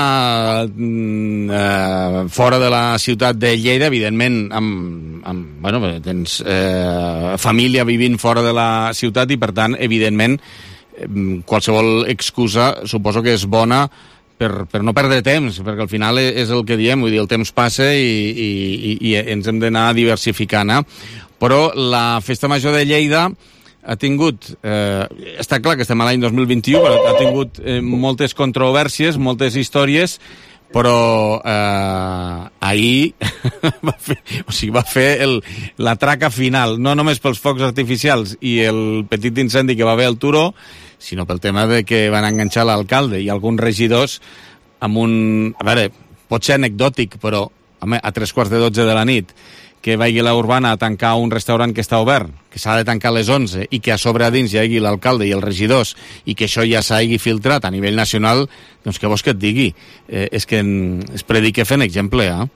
eh, fora de la ciutat de Lleida, evidentment, amb, amb, bueno, tens eh, família vivint fora de la ciutat i, per tant, evidentment, qualsevol excusa suposo que és bona per, per no perdre temps, perquè al final és el que diem, vull dir, el temps passa i, i, i, i ens hem d'anar diversificant, eh? Però la Festa Major de Lleida ha tingut, eh, està clar que estem a l'any dos mil vint-i-u, però ha tingut eh, moltes controvèrsies, moltes històries, però eh, ahir va fer, o sigui, va fer el, la traca final, no només pels focs artificials i el petit incendi que va haver al Turó, sinó pel tema de que van enganxar l'alcalde i alguns regidors amb un... A veure, pot ser anecdòtic, però home, a tres quarts de dotze de la nit que vagi la Urbana a tancar un restaurant que està obert, que s'ha de tancar a les onze, i que a sobre a dins hi hagi l'alcalde i els regidors, i que això ja s'hagi filtrat a nivell nacional, doncs què vols que et digui? Eh, és que es predica fent exemple, eh?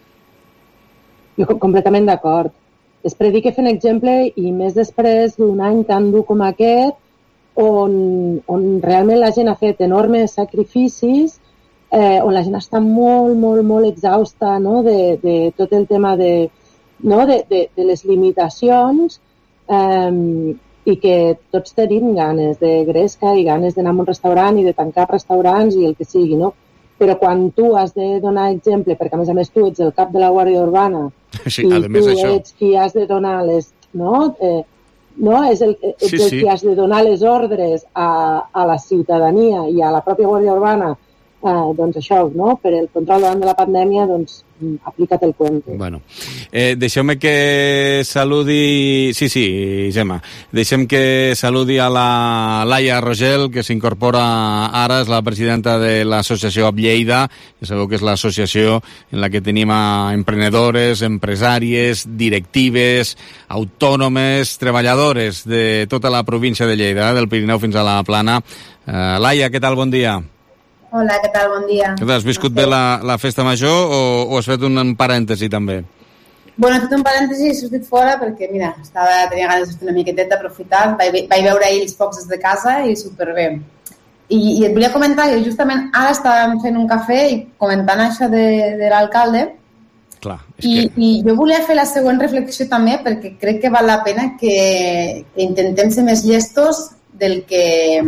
Jo completament d'acord. Es predica fent exemple, i més després d'un any tan dur com aquest, on, on realment la gent ha fet enormes sacrificis, eh, on la gent està molt, molt, molt exhausta, no?, de, de tot el tema de no? de, de, de les limitacions, eh, i que tots tenim ganes de gresca i ganes d'anar a un restaurant i de tancar restaurants i el que sigui, no? però quan tu has de donar exemple, perquè a més a més tu ets el cap de la Guàrdia Urbana sí, i tu això. ets qui has de donar les... No? Eh, no? És el, ets sí, el sí. qui has de donar les ordres a, a la ciutadania i a la pròpia Guàrdia Urbana, eh, doncs això, no? Per el control davant de la pandèmia, doncs aplica't el cuento. Bueno, eh, deixeu-me que saludi... Sí, sí, Gemma. Deixem que saludi a la Laia Rogel, que s'incorpora ara, és la presidenta de l'associació A B Lleida, que sabeu que és l'associació en la que tenim a emprenedores, empresàries, directives, autònomes, treballadores de tota la província de Lleida, del Pirineu fins a la Plana. Eh, Laia, què tal? Bon dia. Hola, què tal? Bon dia. Has viscut bé la, la festa major o, o has fet un, un parèntesi també? Bueno, he fet un parèntesi i he sortit fora perquè, mira, estava, tenia ganes de sortir una miqueteta, d'aprofitar, vaig, vaig veure ahir els focs des de casa i superbé. I, I et volia comentar que justament ara estàvem fent un cafè i comentant això de, de l'alcalde. Clar, és I, que... I jo volia fer la següent reflexió també perquè crec que val la pena que, que intentem ser més llestos del que...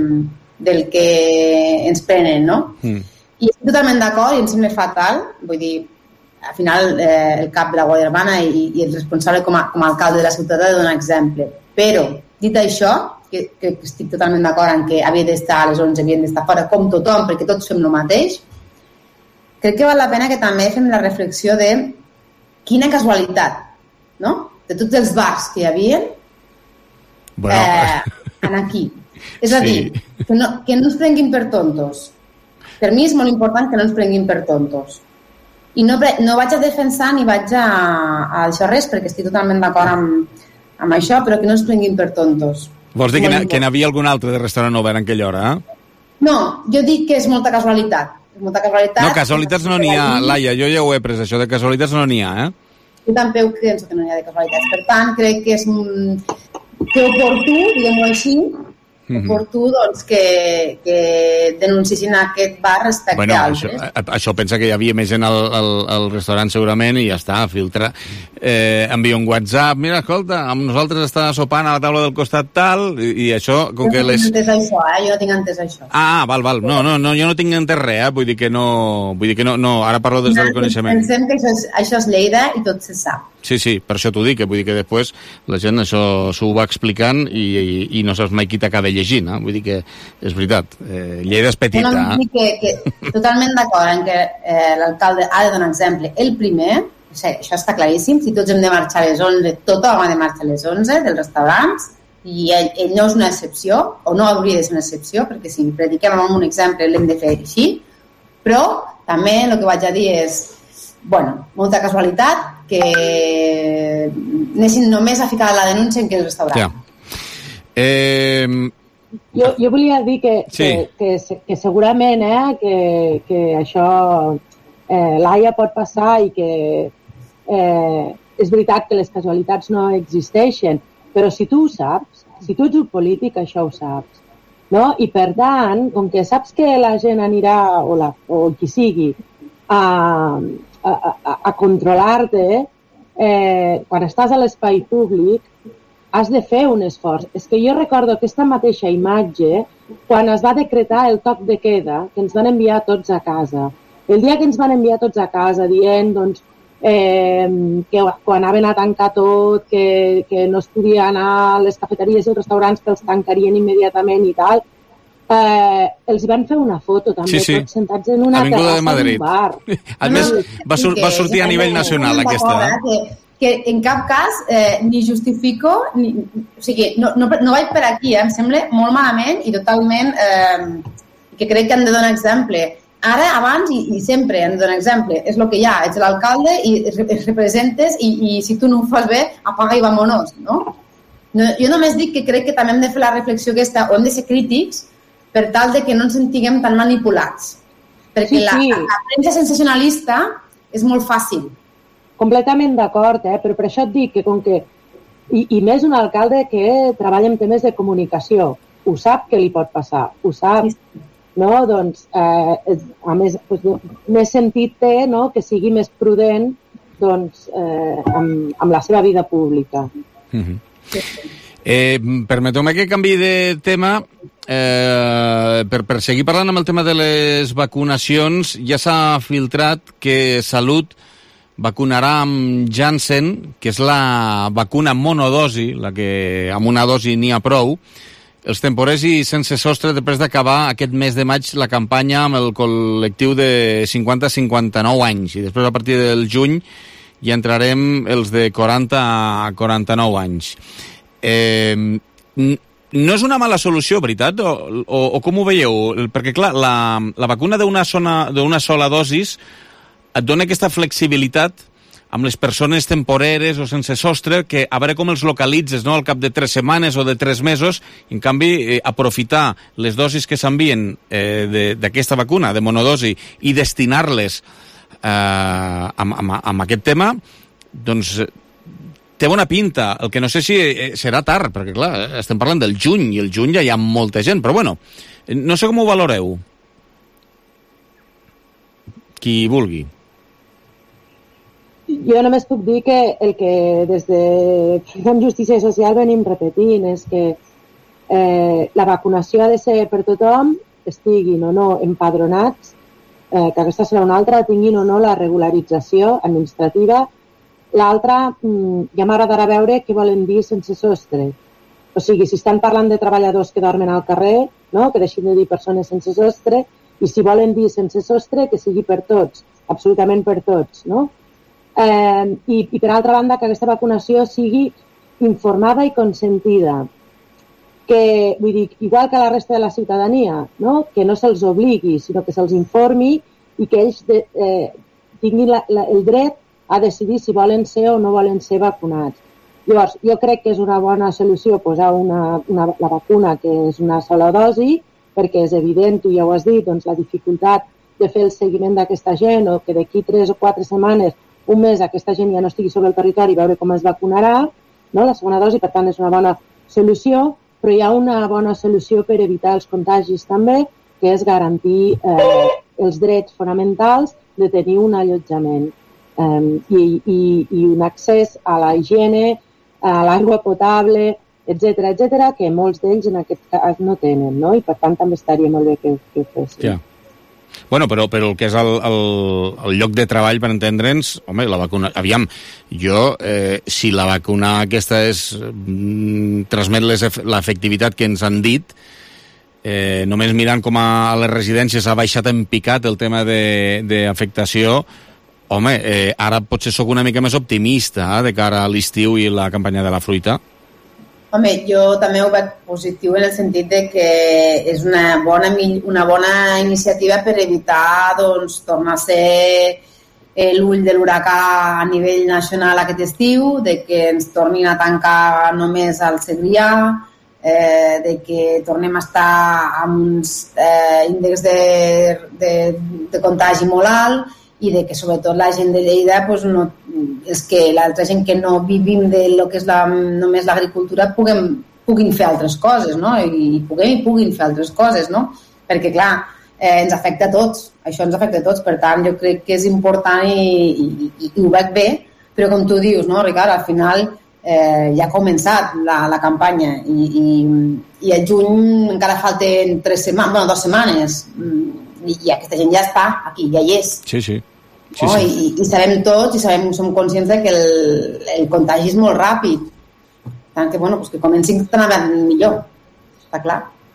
del que ens prenen, no? Mm. I estic totalment d'acord i em sembla fatal, vull dir, al final eh, el cap de la Guàrdia Urbana i, i el responsable com a, com a alcalde de la ciutat ha de donar exemple. Però, dit això, que, que estic totalment d'acord en que havia d'estar a les onze, havien d'estar fora com tothom, perquè tots fem el mateix, crec que val la pena que també fem la reflexió de quina casualitat, no? De tots els bars que hi havia, bueno. eh, en aquí. És a dir, sí. que, no, que no ens prenguin per tontos. Per mi és molt important que no ens prenguin per tontos. I no, no vaig a defensar ni vaig a, a deixar res, perquè estic totalment d'acord amb, amb això, però que no ens prenguin per tontos. Vols dir que, que n'hi havia algun altre de restaurant obert en aquella hora, eh? No, jo dic que és molta casualitat. Molta casualitat. No, casualitats no n'hi ha, Laia, jo ja ho he pres, això de casualitats no n'hi ha, eh? Jo també penso que no n'hi ha de casualitats. Per tant, crec que és un... que oportú, diguem-ho així, oportú, doncs, que, que denunciïn aquest bar respecte bueno, a altres. Això, això pensa que hi havia més gent al, al, al restaurant segurament i ja està, filtra. Eh, envia un WhatsApp, mira, escolta, amb nosaltres està sopant a la taula del costat tal, i, i això, com jo que no les... tinc entès això, eh? Jo no tinc entès això. Ah, val, val, no, no, no, jo no tinc entès res, eh? Vull dir que no, vull dir que no, no, ara parlo des del coneixement. Pensem que això és, això és Lleida i tot se sap. Sí, sí, per això t'ho dic, que vull dir que després la gent això s'ho va explicant i, i, i no saps mai qui t'acaba llegint, eh? Vull dir que és veritat, eh, Lleida és petita. No, no, que, que totalment d'acord en que eh, l'alcalde ha de donar exemple. El primer, o sigui, això està claríssim, si tots hem de marxar a les onze, tothom ha de marxar a les onze dels restaurants, i ell, ell no és una excepció, o no hauria de ser una excepció, perquè si prediquem amb un exemple l'hem de fer així, però també el que vaig a dir és, bueno, molta casualitat que anessin només a ficar la denúncia en aquell restaurant. Ja. Eh... Jo, jo volia dir que, sí. que, que, que segurament eh, que, que això eh, Laia pot passar i que eh, és veritat que les casualitats no existeixen, però si tu ho saps, si tu ets un polític, això ho saps. No? I per tant, com que saps que la gent anirà, o, la, o qui sigui, a, a, a, a controlar-te, eh, quan estàs a l'espai públic, has de fer un esforç. És que jo recordo aquesta mateixa imatge quan es va decretar el toc de queda, que ens van enviar tots a casa. El dia que ens van enviar tots a casa dient doncs, eh, que quan anaven a tancar tot, que, que no es podia anar a les cafeteries i els restaurants, que els tancarien immediatament i tal, eh, els van fer una foto també, sí, sí. tots sentats en una terrassa d'un bar. A més, va, sur va sortir a nivell nacional aquesta. Eh? Que en cap cas eh, ni justifico, ni, o sigui, no, no, no vaig per aquí, eh, em sembla molt malament i totalment eh, que crec que han de donar exemple. Ara, abans i, i sempre han de donar exemple. És el que hi ha, ets l'alcalde i es representes i, i si tu no ho fas bé, apaga i vámonos, no? no? Jo només dic que crec que també hem de fer la reflexió aquesta, o hem de ser crítics per tal de que no ens sentiguem tan manipulats. Perquè sí, sí. La, la premsa sensacionalista és molt fàcil. Completament d'acord, eh? Però per això et dic que com que... I, i més un alcalde que treballa en temes de comunicació. Ho sap que li pot passar, ho sap, no? Doncs, eh, a més, doncs, més sentit té, no?, que sigui més prudent doncs, eh, amb, amb la seva vida pública. Mm-hmm. Sí. Eh, permeteu-me que canvi de tema. Eh, per, per seguir parlant amb el tema de les vacunacions, ja s'ha filtrat que Salut vacunarà amb Janssen, que és la vacuna monodosi, la que amb una dosi n'hi ha prou, els temporers i sense sostre després d'acabar aquest mes de maig la campanya amb el col·lectiu de cinquanta a cinquanta-nou anys, i després a partir del juny ja entrarem els de quaranta a quaranta-nou anys. Eh, no és una mala solució, veritat? O, o, o com ho veieu? Perquè, clar, la, la vacuna d'una sola dosis et dona aquesta flexibilitat amb les persones temporeres o sense sostre, que a veure com els localitzes, no?, al cap de tres setmanes o de tres mesos. En canvi, eh, aprofitar les dosis que s'envien eh, d'aquesta vacuna, de monodosi, i destinar-les eh, amb, amb, amb aquest tema, doncs té bona pinta. El que no sé si serà tard, perquè, clar, estem parlant del juny, i el juny ja hi ha molta gent, però bueno, no sé com ho valoreu. Qui vulgui. Jo només puc dir que el que des de Fem Justícia Social venim repetint és que eh, la vacunació ha de ser per tothom, estiguin o no empadronats, eh, que aquesta serà una altra, tinguin o no la regularització administrativa. L'altra, mm, ja m'agradarà veure què volen dir sense sostre. O sigui, si estan parlant de treballadors que dormen al carrer, no?, que deixin de dir persones sense sostre, i si volen dir sense sostre, que sigui per tots, absolutament per tots, no? Eh, i, i per altra banda que aquesta vacunació sigui informada i consentida, que vull dir, igual que la resta de la ciutadania, no?, que no se'ls obligui, sinó que se'ls informi i que ells de, eh, tinguin la, la, el dret a decidir si volen ser o no volen ser vacunats. Llavors, jo crec que és una bona solució posar una, una, la vacuna que és una sola dosi, perquè és evident, tu ja ho has dit, doncs la dificultat de fer el seguiment d'aquesta gent, o que d'aquí tres o quatre setmanes, un mes, aquesta gent ja no estigui sobre el territori i veure com es vacunarà, no?, la segona dosi, per tant, és una bona solució, però hi ha una bona solució per evitar els contagis també, que és garantir eh, els drets fonamentals de tenir un allotjament eh, i, i, i un accés a la higiene, a l'aigua potable, etcètera, etcètera, que molts d'ells en aquest cas no tenen, no? I per tant també estaria molt bé que, que ho fessin. Ja. Bueno, però, però el que és el, el, el lloc de treball, per entendre'ns, home, la vacuna... Aviam, jo, eh, si la vacuna aquesta és... Mm, transmet l'efectivitat que ens han dit, eh, només mirant com a, a les residències ha baixat en picat el tema d'afectació, home, eh, ara potser sóc una mica més optimista eh, de cara a l'estiu i la campanya de la fruita. Home, jo també ho veig positiu en el sentit de que és una bona, una bona iniciativa per evitar, doncs, tornar a ser l'ull de l'huracà a nivell nacional aquest estiu, de que ens tornin a tancar només al Segrià, eh, de que tornem a estar amb uns eh, índexs de, de, de contagi molt alt, i de que sobretot la gent de Lleida, pues, no, és que l'altra gent que no vivim de lo que és la, només l'agricultura puguem, puguin fer altres coses, no? I puguem i puguin fer altres coses, no? Perquè, clar, eh, ens afecta a tots, això ens afecta a tots, per tant, jo crec que és important i, i, i, i ho veig bé, però com tu dius, no, Ricard, al final eh, ja ha començat la, la campanya i, i, i a juny encara falten tres setmanes, bueno, dues setmanes, i, i aquesta gent ja està aquí, ja hi és. Sí, sí. Sí, oh, sí. I, I sabem tots i sabem, som conscients de que el, el contagi és molt ràpid. Tant que, bueno, pues que comencin tan aviat millor. Està clar.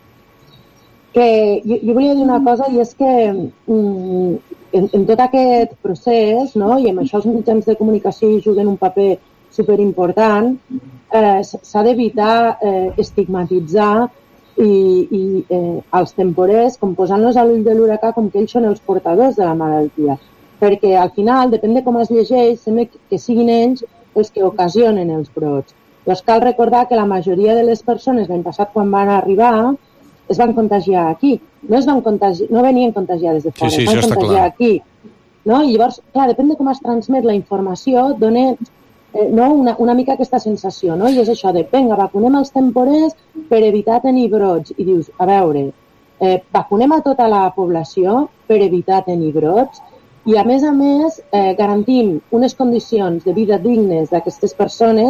Que jo, jo volia dir una cosa, i és que mm, en, en tot aquest procés, no, i amb això els mitjans de comunicació hi juguen un paper superimportant, eh, s'ha d'evitar eh, estigmatitzar i, i eh, els temporers, com posant-los a l'ull de l'huracà com que ells són els portadors de la malaltia. Perquè al final, depèn de com es llegeix, sembla que siguin ells els que ocasionen els brots. Llavors cal recordar que la majoria de les persones l'any passat quan van arribar es van contagiar aquí. No, es van contagi... no venien contagiades de fora, sí, sí, es van contagiar aquí. No? I llavors, clar, depèn de com es transmet la informació, dona eh, no? una, una mica aquesta sensació, no? I és això de, vinga, vacunem els temporers per evitar tenir brots. I dius, a veure, eh, vacunem a tota la població per evitar tenir brots, i a més a més eh, garantim unes condicions de vida dignes d'aquestes persones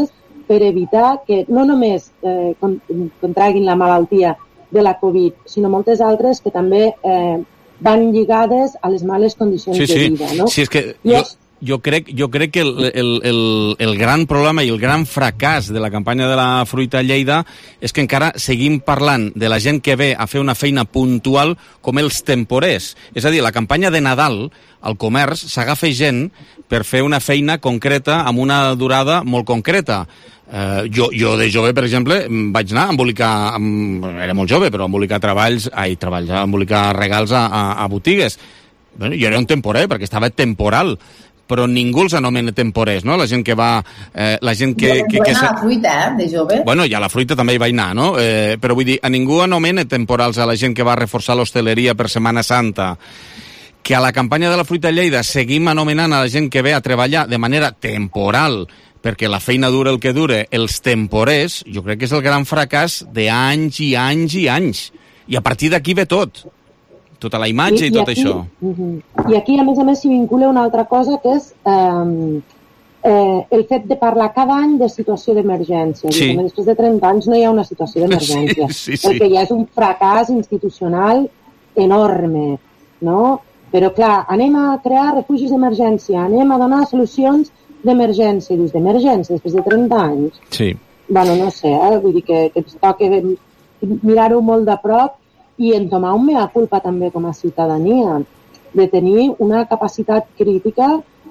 per evitar que no només eh, contraguin la malaltia de la Covid, sinó moltes altres que també eh, van lligades a les males condicions sí, sí. de vida. No? Sí, és que jo, jo, crec, jo crec que el, el, el, el gran problema i el gran fracàs de la campanya de la fruita a Lleida és que encara seguim parlant de la gent que ve a fer una feina puntual com els temporers. És a dir, la campanya de Nadal, al comerç, s'agafa gent per fer una feina concreta amb una durada molt concreta. Uh, jo, jo de jove, per exemple, vaig anar a embolicar, amb, era molt jove, però a embolicar treballs, ai, treballs, a embolicar regals a, a, a botigues. Bueno, jo era un temporer, perquè estava temporal, però ningú els anomena temporers, no? La gent que va... Eh, la gent que... Jo que, que, que a la fruita, eh, de jove. Bueno, i a la fruita també hi vaig anar, no? Eh, però vull dir, a ningú anomena temporals a la gent que va reforçar l'hostaleria per Setmana Santa. Que a la campanya de la fruita a Lleida seguim anomenant a la gent que ve a treballar de manera temporal, perquè la feina dura el que dure, els temporers, jo crec que és el gran fracàs d'anys i anys i anys. I a partir d'aquí ve tot. Tota la imatge i, i, i tot aquí, això. Uh-huh. I aquí, a més a més, s'hi vincula una altra cosa, que és eh, eh, el fet de parlar cada any de situació d'emergència. Sí. Després de trenta anys no hi ha una situació d'emergència, sí, sí, sí. perquè ja és un fracàs institucional enorme, no? Però, clar, anem a crear refugis d'emergència, anem a donar solucions d'emergència, i dius, d'emergència, després de trenta anys? Sí. Bueno, no sé, eh? Vull dir que, que ens toca mirar-ho molt de prop i entomar un mea culpa també com a ciutadania, de tenir una capacitat crítica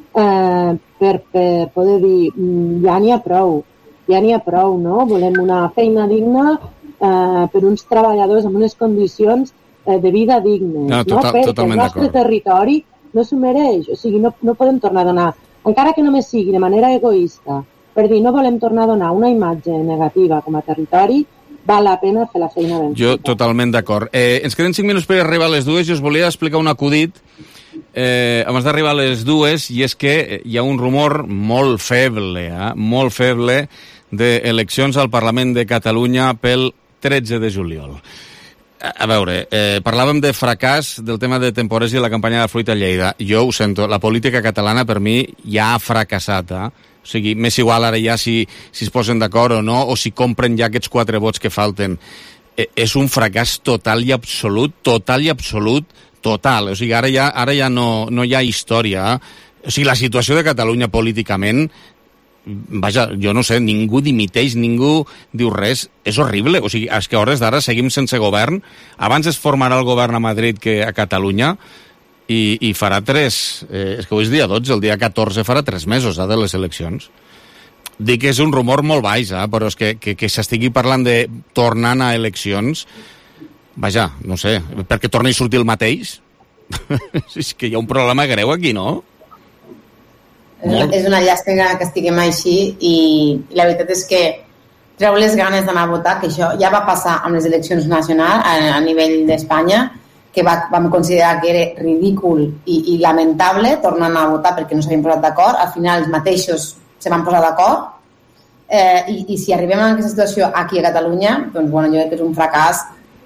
eh, per, per poder dir, ja n'hi ha prou, ja n'hi ha prou, no? Volem una feina digna eh, per uns treballadors amb unes condicions eh, de vida dignes, no? Total, no? Perquè el nostre territori no s'ho mereix, o sigui, no, no podem tornar a donar, encara que només sigui de manera egoista, per dir, no volem tornar a donar una imatge negativa com a territori, val la pena fer la feina ben Jo totalment d'acord. Eh, ens queden cinc minuts per arribar a les dues i us volia explicar un acudit eh, abans d'arribar a les dues, i és que hi ha un rumor molt feble, eh, molt feble d'eleccions al Parlament de Catalunya pel tretze de juliol. A veure, eh, parlàvem de fracàs del tema de temporers i la campanya de fruita a Lleida. Jo ho sento, la política catalana per mi ja ha fracassat, eh? O sigui, m'és igual ara ja si, si es posen d'acord o no, o si compren ja aquests quatre vots que falten. Eh, és un fracàs total i absolut, total i absolut, total. O sigui, ara ja, ara ja no, no hi ha història. Eh? O sigui, la situació de Catalunya políticament, vaja, jo no sé, ningú dimiteix, ningú diu res, és horrible. O sigui, és que a hores d'ara seguim sense govern. Abans es formarà el govern a Madrid que a Catalunya, i, i farà tres... Eh, és que avui és dia dotze, el dia catorze farà tres mesos eh, de les eleccions. Dic que és un rumor molt baix, eh, però és que, que, que s'estigui parlant de tornant a eleccions, vaja, no sé, perquè torni a sortir el mateix. És que hi ha un problema greu aquí, no? Molt. És una llàstima que estiguem així i la veritat és que treu les ganes d'anar a votar, que això ja va passar amb les eleccions nacionals a, a nivell d'Espanya, que va, vam considerar que era ridícul i, i lamentable tornar a votar perquè no s'havien posat d'acord. Al final els mateixos se van posar d'acord eh, i, i si arribem a aquesta situació aquí a Catalunya, doncs bueno, jo crec que és un fracàs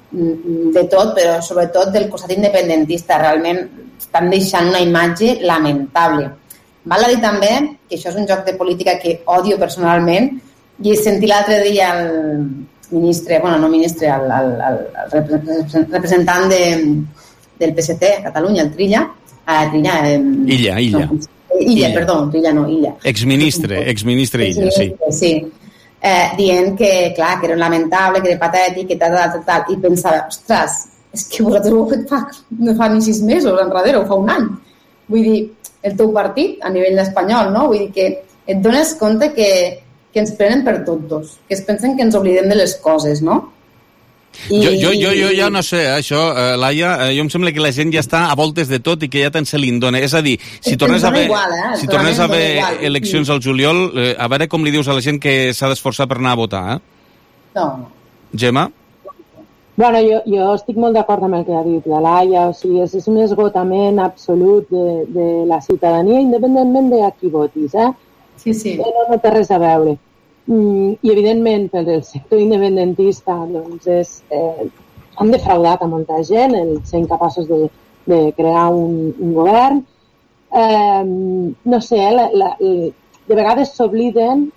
de tot, però sobretot del costat independentista. Realment estan deixant una imatge lamentable. Val a dir també que això és un joc de política que odio personalment, i sentir l'altre dia el ministre, bueno, no ministre, el, el, el representant de, del P S C a Catalunya, el Trilla, eh, Trilla eh, Illa, Illa. No, Illa, Illa, perdó, Trilla no, Illa. Exministre, exministre Illa, sí. Sí, eh, dient que, clar, que era lamentable, que era patètic, que tal, tal, tal, tal, i pensava, ostres, és que vosaltres ho heu fet fa, no fa ni sis mesos enrere, o fa un any. Vull dir, el teu partit a nivell espanyol, no? Vull dir que et dones compte que, que ens prenen per tontos, que es pensen que ens oblidem de les coses, no? I... Jo, jo, jo, jo ja no sé, eh, això, eh, Laia, eh, jo em sembla que la gent ja està a voltes de tot i que ja tant se li dona. És a dir, si tornes a haver, igual, eh? si tornes a haver eleccions al juliol, eh, a veure com li dius a la gent que s'ha d'esforçar per anar a votar, eh? No. Gemma? Bueno, jo, jo estic molt d'acord amb el que ha dit la Laia, o sigui, és, és un esgotament absolut de, de la ciutadania, independentment de a qui votis, eh? Sí, sí. No, no té res a veure. Mm, I, evidentment, per el sector independentista, doncs, és, eh, han defraudat a molta gent, el ser incapaços de, de crear un, un govern. Eh, no sé, la, la, de vegades s'obliden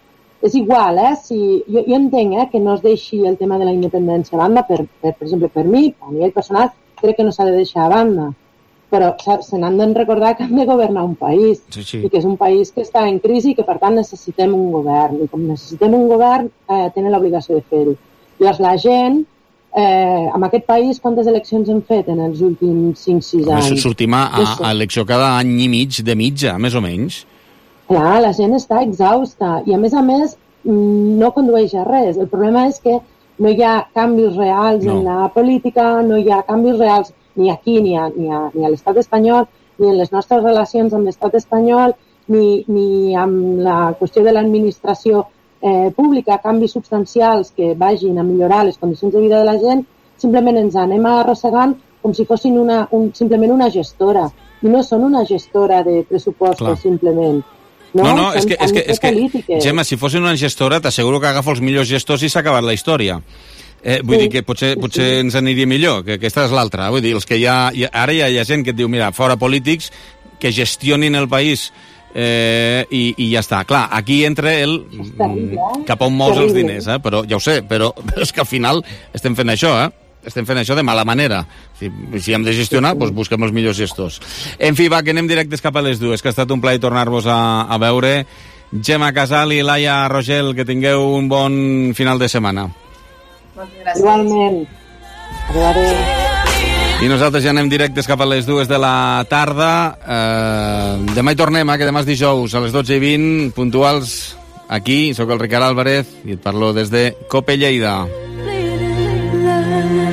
és igual, eh? Si, jo, jo entenc eh, que no es deixi el tema de la independència a banda, per, per, per exemple, per mi, a nivell personal, crec que no s'ha de deixar a banda, però se n'han de recordar que han de governar un país, sí, sí. i que és un país que està en crisi i que, per tant, necessitem un govern, i com necessitem un govern, eh, tenen l'obligació de fer-ho. Llavors, la gent, eh, en aquest país, quantes eleccions hem fet en els últims cinc sis anys? Sortim a, a, a elecció cada any i mig de mitja, més o menys. Clar, la gent està exhausta i, a més a més, no condueix a res. El problema és que no hi ha canvis reals no. en la política, no hi ha canvis reals ni aquí, ni a, ni a, ni a l'estat espanyol, ni en les nostres relacions amb l'estat espanyol, ni, ni amb la qüestió de l'administració eh, pública, canvis substancials que vagin a millorar les condicions de vida de la gent. Simplement ens anem arrossegant com si fossin una, un, simplement una gestora. I no són una gestora de pressupostos, Clar. simplement. No, no, no és que, és que, és que Gemma, si fossin una gestora, t'asseguro que agafa els millors gestors i s'ha acabat la història. Eh, vull sí. dir que potser, potser sí. ens aniria millor, que aquesta és l'altra. Vull dir, els que ja, ara ja hi ha gent que et diu, mira, fora polítics, que gestionin el país eh, i, i ja està. Clar, aquí entra el mm, cap on molts els diners, eh? Però ja ho sé, però, però és que al final estem fent això, eh? Estem fent això de mala manera. Si, si hem de gestionar, doncs busquem els millors gestors. En fi, va, que anem directes cap a les dues, que ha estat un plaer tornar-vos a, a veure. Gemma Casal i Laia Rogel, que tingueu un bon final de setmana. Moltes gràcies. Igualment. Adéu. I nosaltres ja anem directes cap a les dues de la tarda. Eh, demà hi tornem, eh, que demà és dijous, a les dotze i vint, puntuals, aquí. Soc el Ricard Álvarez i et parlo des de Cope Lleida.